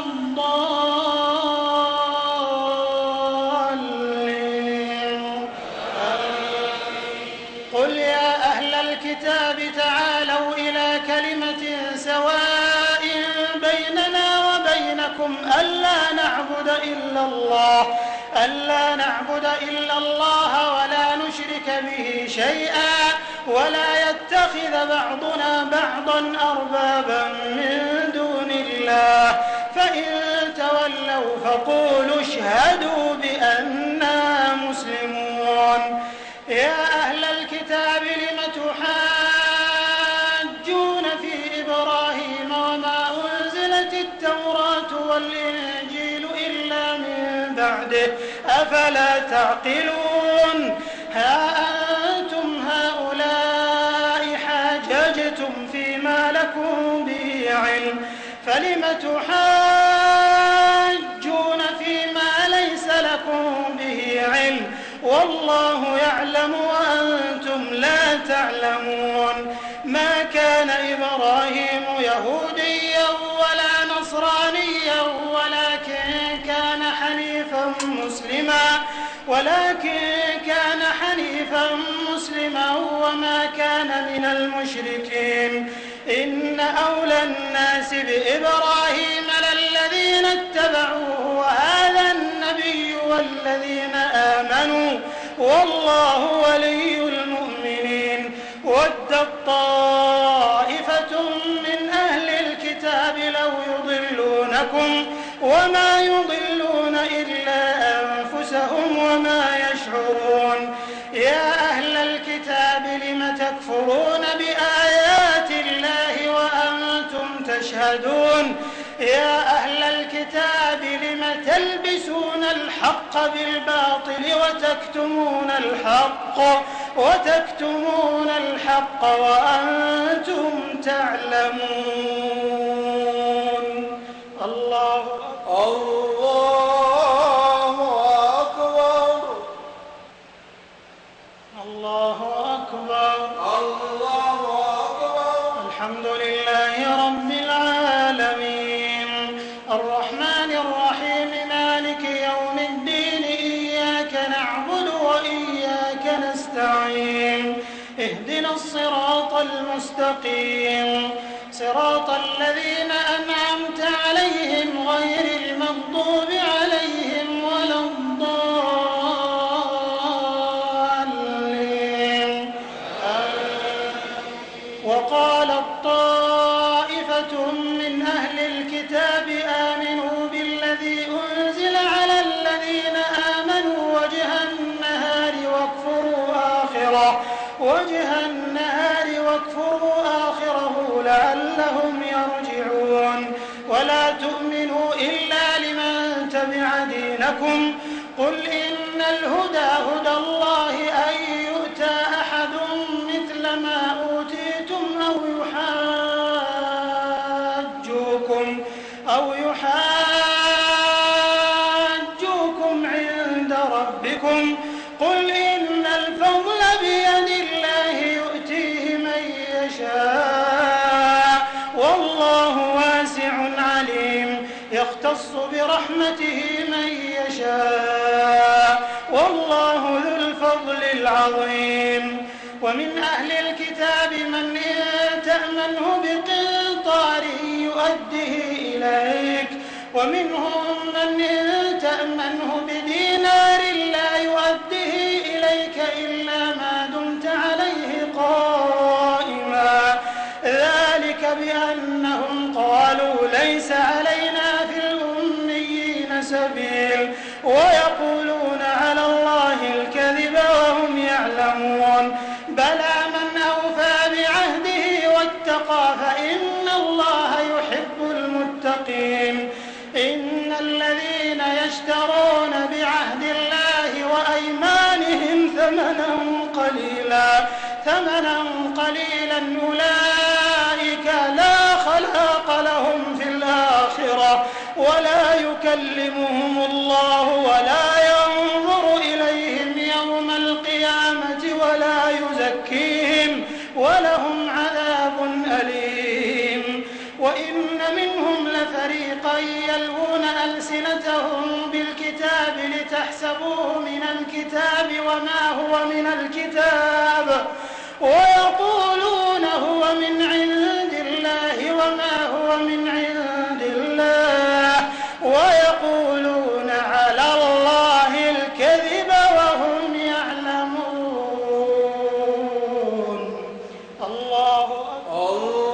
الضالين. قل يا أهل الكتاب تعالوا إلى كلمة سواء بيننا وبينكم ألا نعبد إلا الله ولا نشرك به شيئا ولا يتخذ بعضنا بعضا أربابا من دون الله فإن تولوا فقولوا اشهدوا بأننا مسلمون. يا أهل الكتاب لم تحاجون في إبراهيم وما أنزلت التوراة والإنجيل إلا من بعده أفلا تعقلون. ها أنتم هؤلاء حاججتم فيما لكم به علم فلم تحاجون فيما ليس لكم به علم والله يعلم وأنتم لا تعلمون. ما كان إبراهيم يهوديا ولا نصرانيا ولكن كان حنيفا مسلما وما كان من المشركين. إن أولى الناس بإبراهيم للذين اتبعوه وهذا النبي والذين آمنوا والله ولي المؤمنين. ودت طائفة من أهل الكتاب لو يضلونكم وما يضلون إلا أنفسهم وما يشعرون. يا أهل الكتاب لم تكفرون بآيات الله وأنتم تشهدون. يا أهل الكتاب لم تلبسون الحق بالباطل وتكتمون الحق وأنتم تعلمون. الله أكبر. الله أكبر. الله أكبر. الحمد لله رب العالمين الرحمن الرحيم مالك يوم الدين إياك نعبد وإياك نستعين اهدنا الصراط المستقيم صراط الذين أنعمت عليهم غير المغضوب عليهم ولا الضالين. وقالت طائفة من أهل الكتاب آمنوا بالذي أنزل على الذين آمنوا وجه النهار واكفروا آخره لعلهم يرجعون. ولا تؤمنوا إلا لمن تبع دينكم قل إن الهدى هدى الله أن يؤتى أحد مثل ما أوتيتم أو يحاجوكم عند ربكم قل إن الفضل بيد الله يؤتيه من يشاء يختص برحمته من يشاء والله ذو الفضل العظيم. ومن أهل الكتاب من إن تأمنه بقنطار يؤده إليك ومنهم من إن تأمنه بدينار لا يؤده إليك إلا ما دمت عليه قائما ذلك بأنهم قالوا ليس علينا في الأميين سبيل ويقولون على الله الكذب وهم يعلمون. بلى من أوفى بعهده واتقى فإن الله يحب المتقين. إن الذين يشترون بعهد الله وأيمانهم ثمنا قليلا أولئك لا خلاق لهم في الآخرة ولا يكلمهم الله ولا ينظر إليهم يوم القيامة ولا يزكيهم ولهم عذاب أليم. وإن منهم لفريقا يلوون ألسنتهم بالكتاب لتحسبوه من الكتاب وما هو من الكتاب ويقولون هو من عند الله وما هو من عند الله ويقولون على الله الكذب وهم يعلمون. الله أكبر.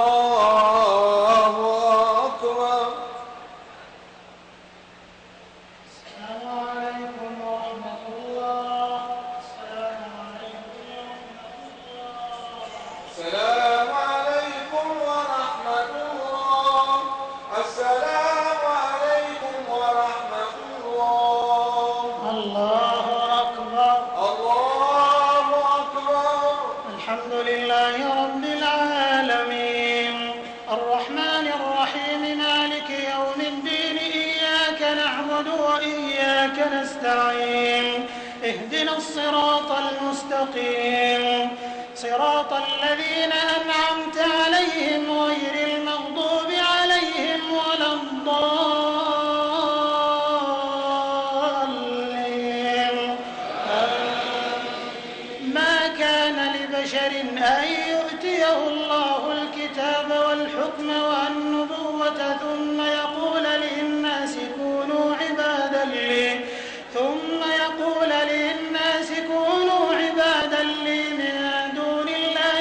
السلام عليكم ورحمة الله. السلام عليكم ورحمة الله. الله أكبر. الله أكبر. الحمد لله رب العالمين الرحمن الرحيم مالك يوم الدين إياك نعبد وإياك نستعين اهدنا الصراط المستقيم صراط الذين أنعمت عليهم غير المغضوب عليهم ولا الضالين. ما كان لبشر أن يؤتيه الله الكتاب والحكم والنبوة ثم يقول للناس كونوا عبادا لي من دون الله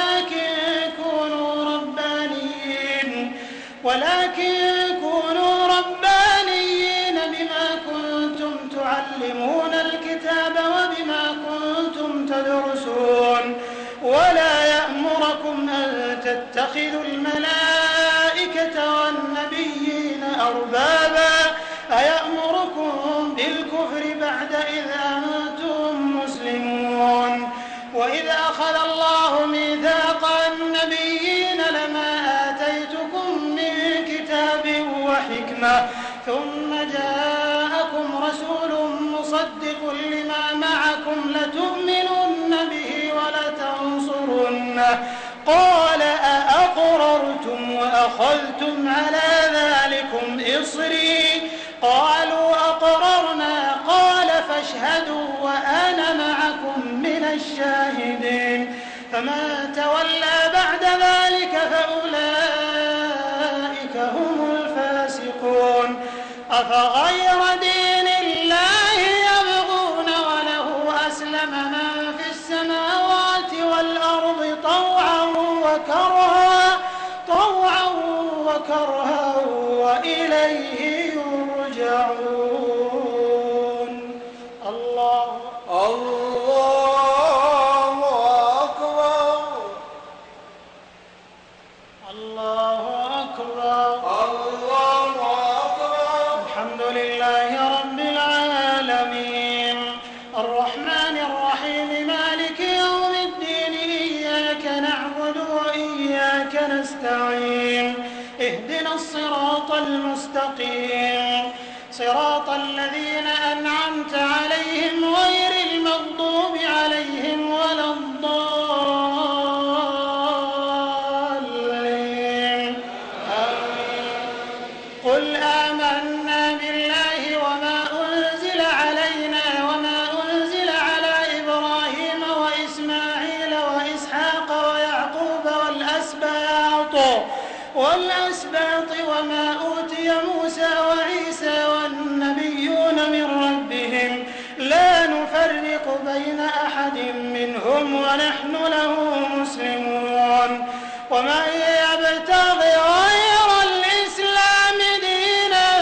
ولكن كونوا ربانيين بما كنتم تعلمون الكتاب وبما كنتم تدرسون ولا يأمركم أن تتخذوا الملائكة والنبيين أربابا أيأمركم بالكفر بعد إذ أنتم مسلمون. وإذ أخذ الله ميثاق النبيين لما آتيتكم من كتاب وحكمة ثم جاءكم رسول مصدق لما معكم لتؤمنن به ولتنصرنه قال أأقررتم وأخذتم على ذلكم إصري قالوا أقررنا قال فاشهدوا وأنا معكم من الشاهدين. فمن تولى بعد ذلك فأولئك هم الفاسقون. أفغير دين الله يبغون وله أسلم من في السماوات والأرض طوعا وكرها وإليه يرجعون. الله أكبر. الله أكبر. الله أكبر. الحمد لله رب العالمين الرحمن الرحيم مالك يوم الدين إياك نعبد وإياك نستعين اهدنا الصراط المستقيم صراط الذين أنعمت عليهم غير المغضوب عليهم ولا الضالين. قل آمنت والأسباط وما أوتي موسى وعيسى والنبيون من ربهم لا نفرق بين أحد منهم ونحن له مسلمون ومن يبتغ غير الإسلام دينا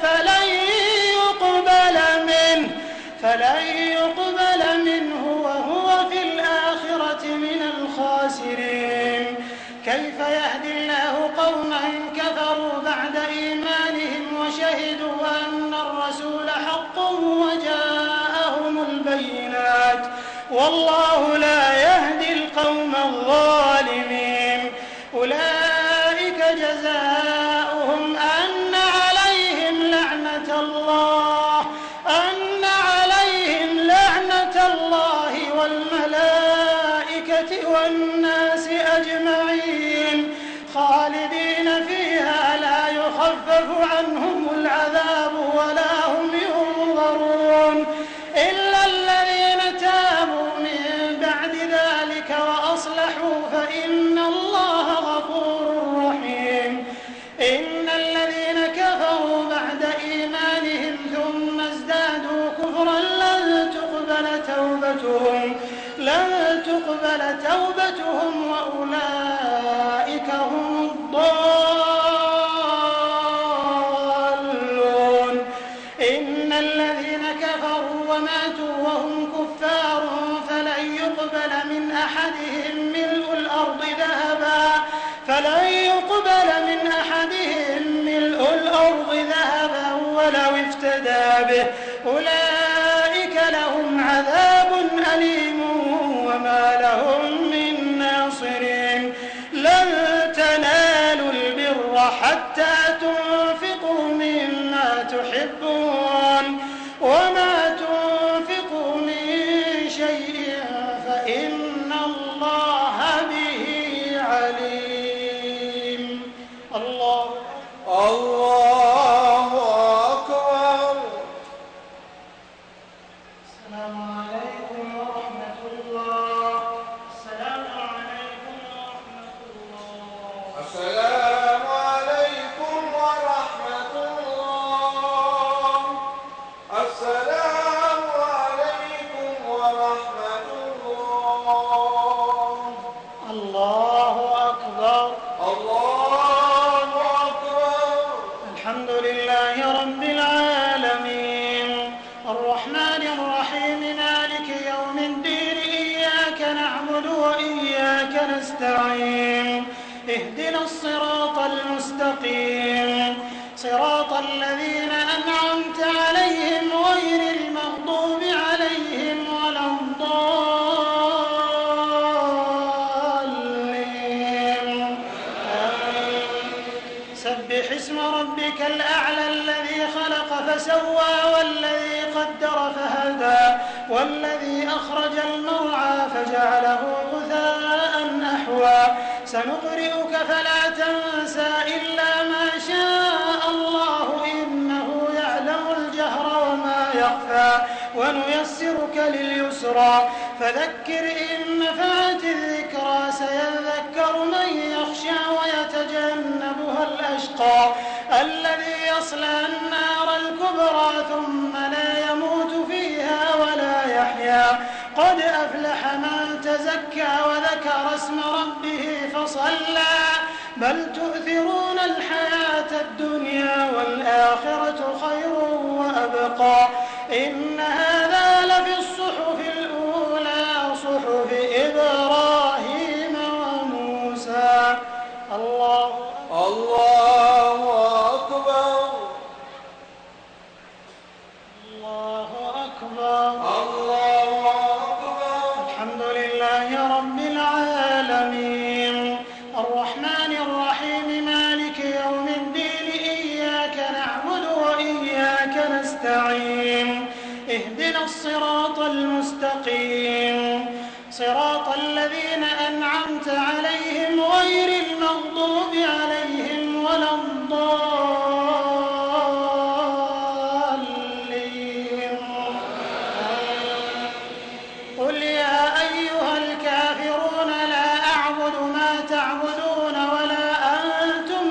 فلن يقبل منه وهو في الآخرة من الخاسرين كيف يهدي الله قوما كفروا بعد إيمانهم وشهدوا أن الرسول حق وجاءهم البينات والله لا يهدي القوم الظالمين أولئك جزاؤهم أن عليهم لعنة الله والملائكة والناس أجمعين خالدين فيها لا يخفف عنهم العذاب ولا هم ينظرون إلا الذين تابوا من بعد ذلك وأصلحوا فإن الله غفور رحيم إن الذين كفروا بعد إيمانهم ثم ازدادوا كفرا لن تقبل توبتهم وأولئك هم الضالون إن الذين كفروا وماتوا وهم كفار فلن يقبل من أحدهم ملء الأرض ذهبا ولو افتدى به أولئك لهم عذاب أليم وما لهم من ناصرين لن تنالوا البر حتى تنفقوا مما تحبون وما تنفقوا من شيء فإن الله به عليم الله أكبر. السلام عليكم ورحمة الله. السلام عليكم ورحمة الله. السلام عليكم ورحمة الله. السلام عليكم ورحمة الله. الله أكبر. الله أكبر. الحمد لله رب العالمين الرحمن الرحيم مالك يوم الدين إياك نعبد وإياك نستعين اهدنا الصراط المستقيم صراط الذين أنعمت عليهم غير المغضوب عليهم ولا الضالين سبح اسم ربك الأعلى الذي خلق فسوى والذي قدر فهدى والذي أخرج المرعى فجعله غثاء أحوى سنقرئك فلا تنسى إلا ما شاء الله إنه يعلم الجهر وما يخفى ونيسرك لليسرى فذكر إن نفعت الذكرى سيذكر من يخشى ويتجنبها الأشقى الذي يصلى النار الكبرى ثم لا يموت فيها ولا يحيا قد أفلح من تزكى وذكر اسم ربه فصلى بل تؤثرون الحياة الدنيا والآخرة خير وأبقى إن هذا لفي الصحف الأولى صحف إبراهيم وموسى الله أكبر. الله أكبر. الله أكبر. الحمد لله رب العالمين الرحمن الرحيم مالك يوم الدين إياك نعبد وإياك نستعين اهدنا الصراط المستقيم صراط الذين أنعمت عليهم غير المغضوب عليهم ولا الضالين قل يا أيها الكافرون لا أعبد ما تعبدون ولا أنتم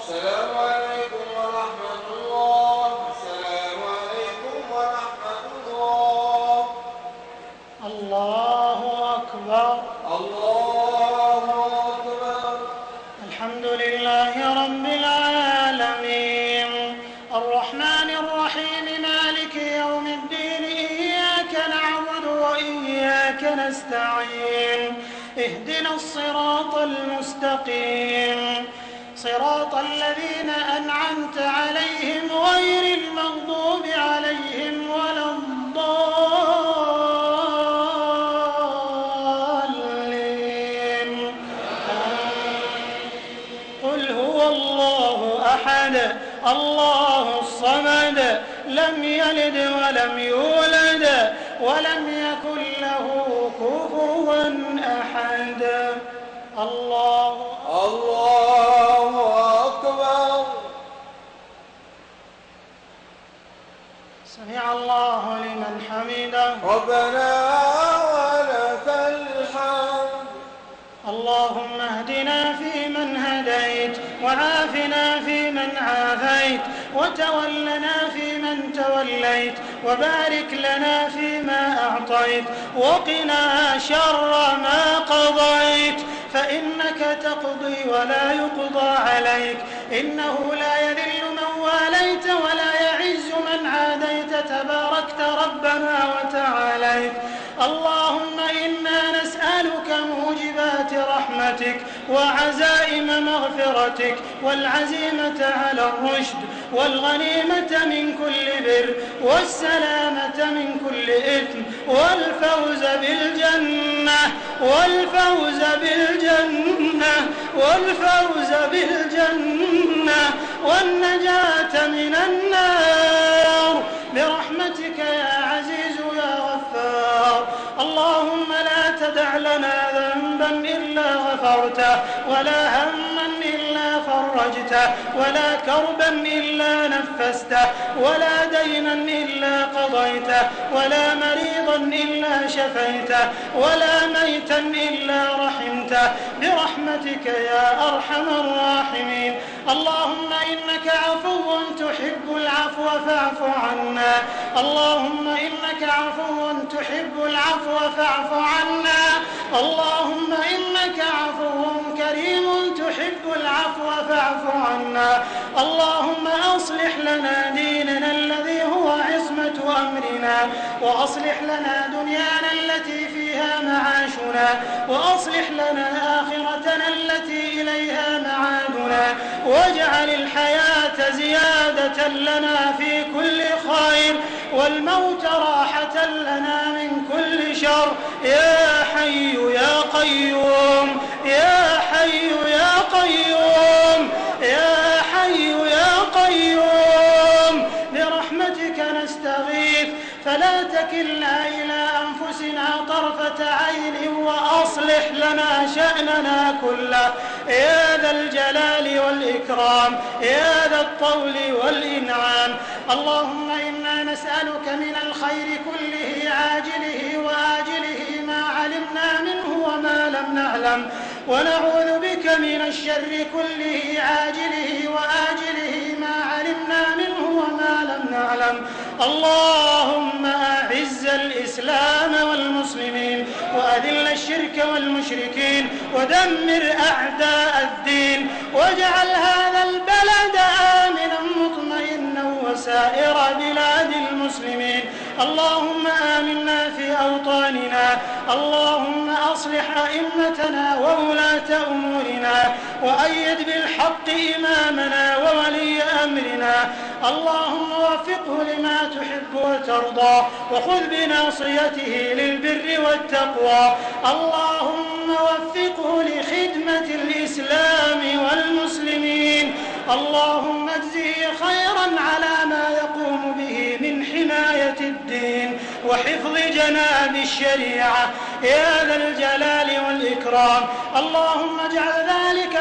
السلام عليكم ورحمة الله. السلام عليكم ورحمة الله. الله أكبر. الله أكبر. الحمد لله رب العالمين الرحمن الرحيم مالك يوم الدين إياك نعبد وإياك نستعين اهدنا الصراط المستقيم صراط الذين أنعمت عليهم غير المغضوب عليهم ولا الضالين. قل هو الله أحد الله الصمد لم يلد ولم يولد ولم يكن له كفوا أحد. الله أكبر. سمع الله لمن حمده. ربنا ولك الحمد. اللهم اهدنا فيمن هديت وعافنا فيمن عافيت وتولنا فيمن توليت وبارك لنا فيما أعطيت وقنا شر ما قضيت فإنك تقضي ولا يقضى عليك إنه لا يذل من واليت ولا يعز من عاديت تباركت ربنا وتعاليت. اللهم إنا نسألك موجبات رحمتك وعزائم مغفرتك والعزيمة على الرشد والغنيمة من كل بر والسلامة من كل إثم والفوز بالجنة والفوز بالجنة والفوز بالجنة والنجاة من النار برحمتك يا عزيز يا غفار. اللهم لا تدع لنا ذنبا إلا غفرته ولا هما إلا فرجته ولا كربا إلا نفسته ولا دينا إلا قضيته ولا مريضا إلا شفيته ولا ميتا إلا رحمته برحمتك يا أرحم الراحمين. اللهم إنك عفو تحب العفو فاعف عنا. اللهم إنك عفو تحب العفو فاعف عنا. اللهم إنك عفو كريم تحب العفو فاعف عنا. اللهم أصلح لنا ديننا الذي هو عصمة أمرنا وأصلح لنا دنيانا التي فيها معاشنا وأصلح لنا آخرتنا التي إليها معادنا واجعل الحياة زيادة لنا في كل خير والموت راحة لنا من كل شر يا حي يا قيوم يا حي يا قيوم يا حي يا قيوم برحمتك نستغيث فلا تكلنا إلى أنفسنا طرفة عين وأصلح لنا شأننا كله يا ذا الجلال والإكرام يا ذا الطول والإنعام. اللهم إنا نسألك من الخير كله عاجله وآجله ما علمنا منه وما لم نعلم ونعوذ بك من الشر كله عاجله وآجله ما علمنا منه وما لم نعلم. اللهم أعز الإسلام والمسلمين وأذل الشرك والمشركين ودمر أعداء الدين واجعل هذا البلد آمنا مطمئنا وسائر بلاد المسلمين. اللهم آمنا في أوطاننا. اللهم أصلح أئمتنا وولاة أمورنا وأيد بالحق إمامنا وولي أمرنا. اللهم وفقه لما تحب وترضى وخذ بناصيته للبر والتقوى. اللهم وفقه لخدمة الإسلام والمسلمين. اللهم اجزه خيرا على ما يقوم به من حماية الدين وحفظ جناب الشريعة يا ذا الجلال والإكرام. اللهم اجعل ذلك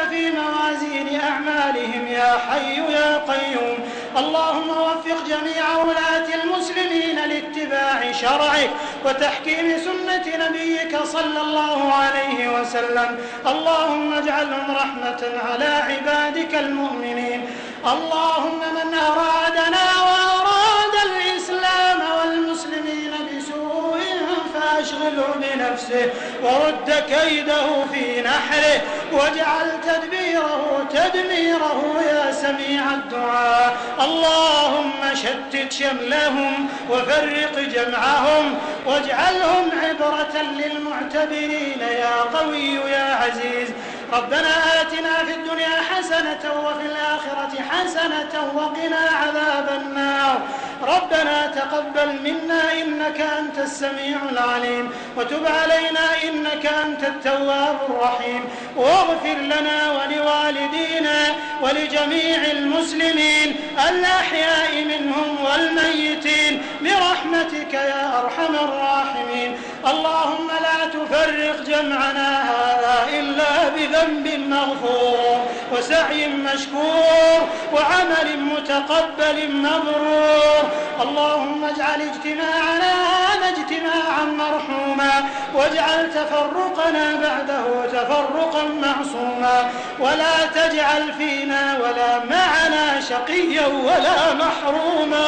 في موازين أعمالهم يا حي يا قيوم. اللهم وفق جميع ولاة المسلمين لاتباع شرعك وتحكيم سنة نبيك صلى الله عليه وسلم. اللهم اجعلهم رحمة على عبادك المؤمنين. اللهم من أرادنا وأراد الإسلام والمسلمين بسوء فأشغله بنفسه ورد كيده في نحره واجعل تدبيره تدميره يا سميع الدعاء. اللهم شتت شملهم وفرق جمعهم واجعلهم عبرة للمعتبرين يا قوي يا عزيز. ربنا آتنا في الدنيا حسنة وفي الآخرة حسنة وقنا عذاب النار. ربنا تقبل منا إنك أنت السميع العليم وتب علينا إنك أنت التواب الرحيم واغفر لنا ولوالدينا ولجميع المسلمين الأحياء منهم والميتين برحمتك يا أرحم الراحمين. اللهم لا تفرق جمعنا هذا إلا بذنب مغفور وسعي مشكور وعمل متقبل مبرور. اللهم اجعل اجتماعنا هذا اجتماعا مرحوما واجعل تفرقنا بعده تفرقا معصوما ولا تجعل فينا ولا معنا شقيا ولا محروما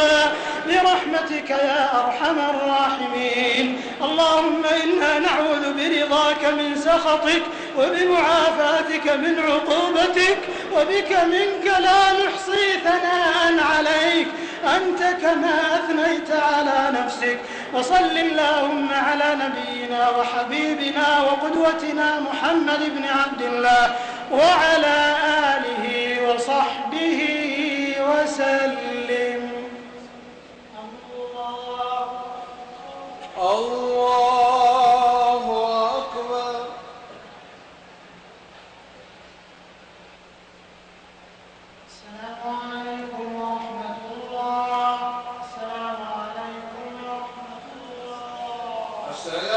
برحمتك يا أرحم الراحمين. اللهم إنا نعوذ برضاك من سخطك وبمعافاتك من عقوبتك وبك منك لا نحصي ثناء عليك أنت كما أثنيت على نفسك. وصل اللهم على نبينا وحبيبنا وقدوتنا محمد بن عبد الله وعلى آله وصحبه وسلم. الله أكبر. السلام عليكم ورحمة الله. السلام عليكم ورحمة الله.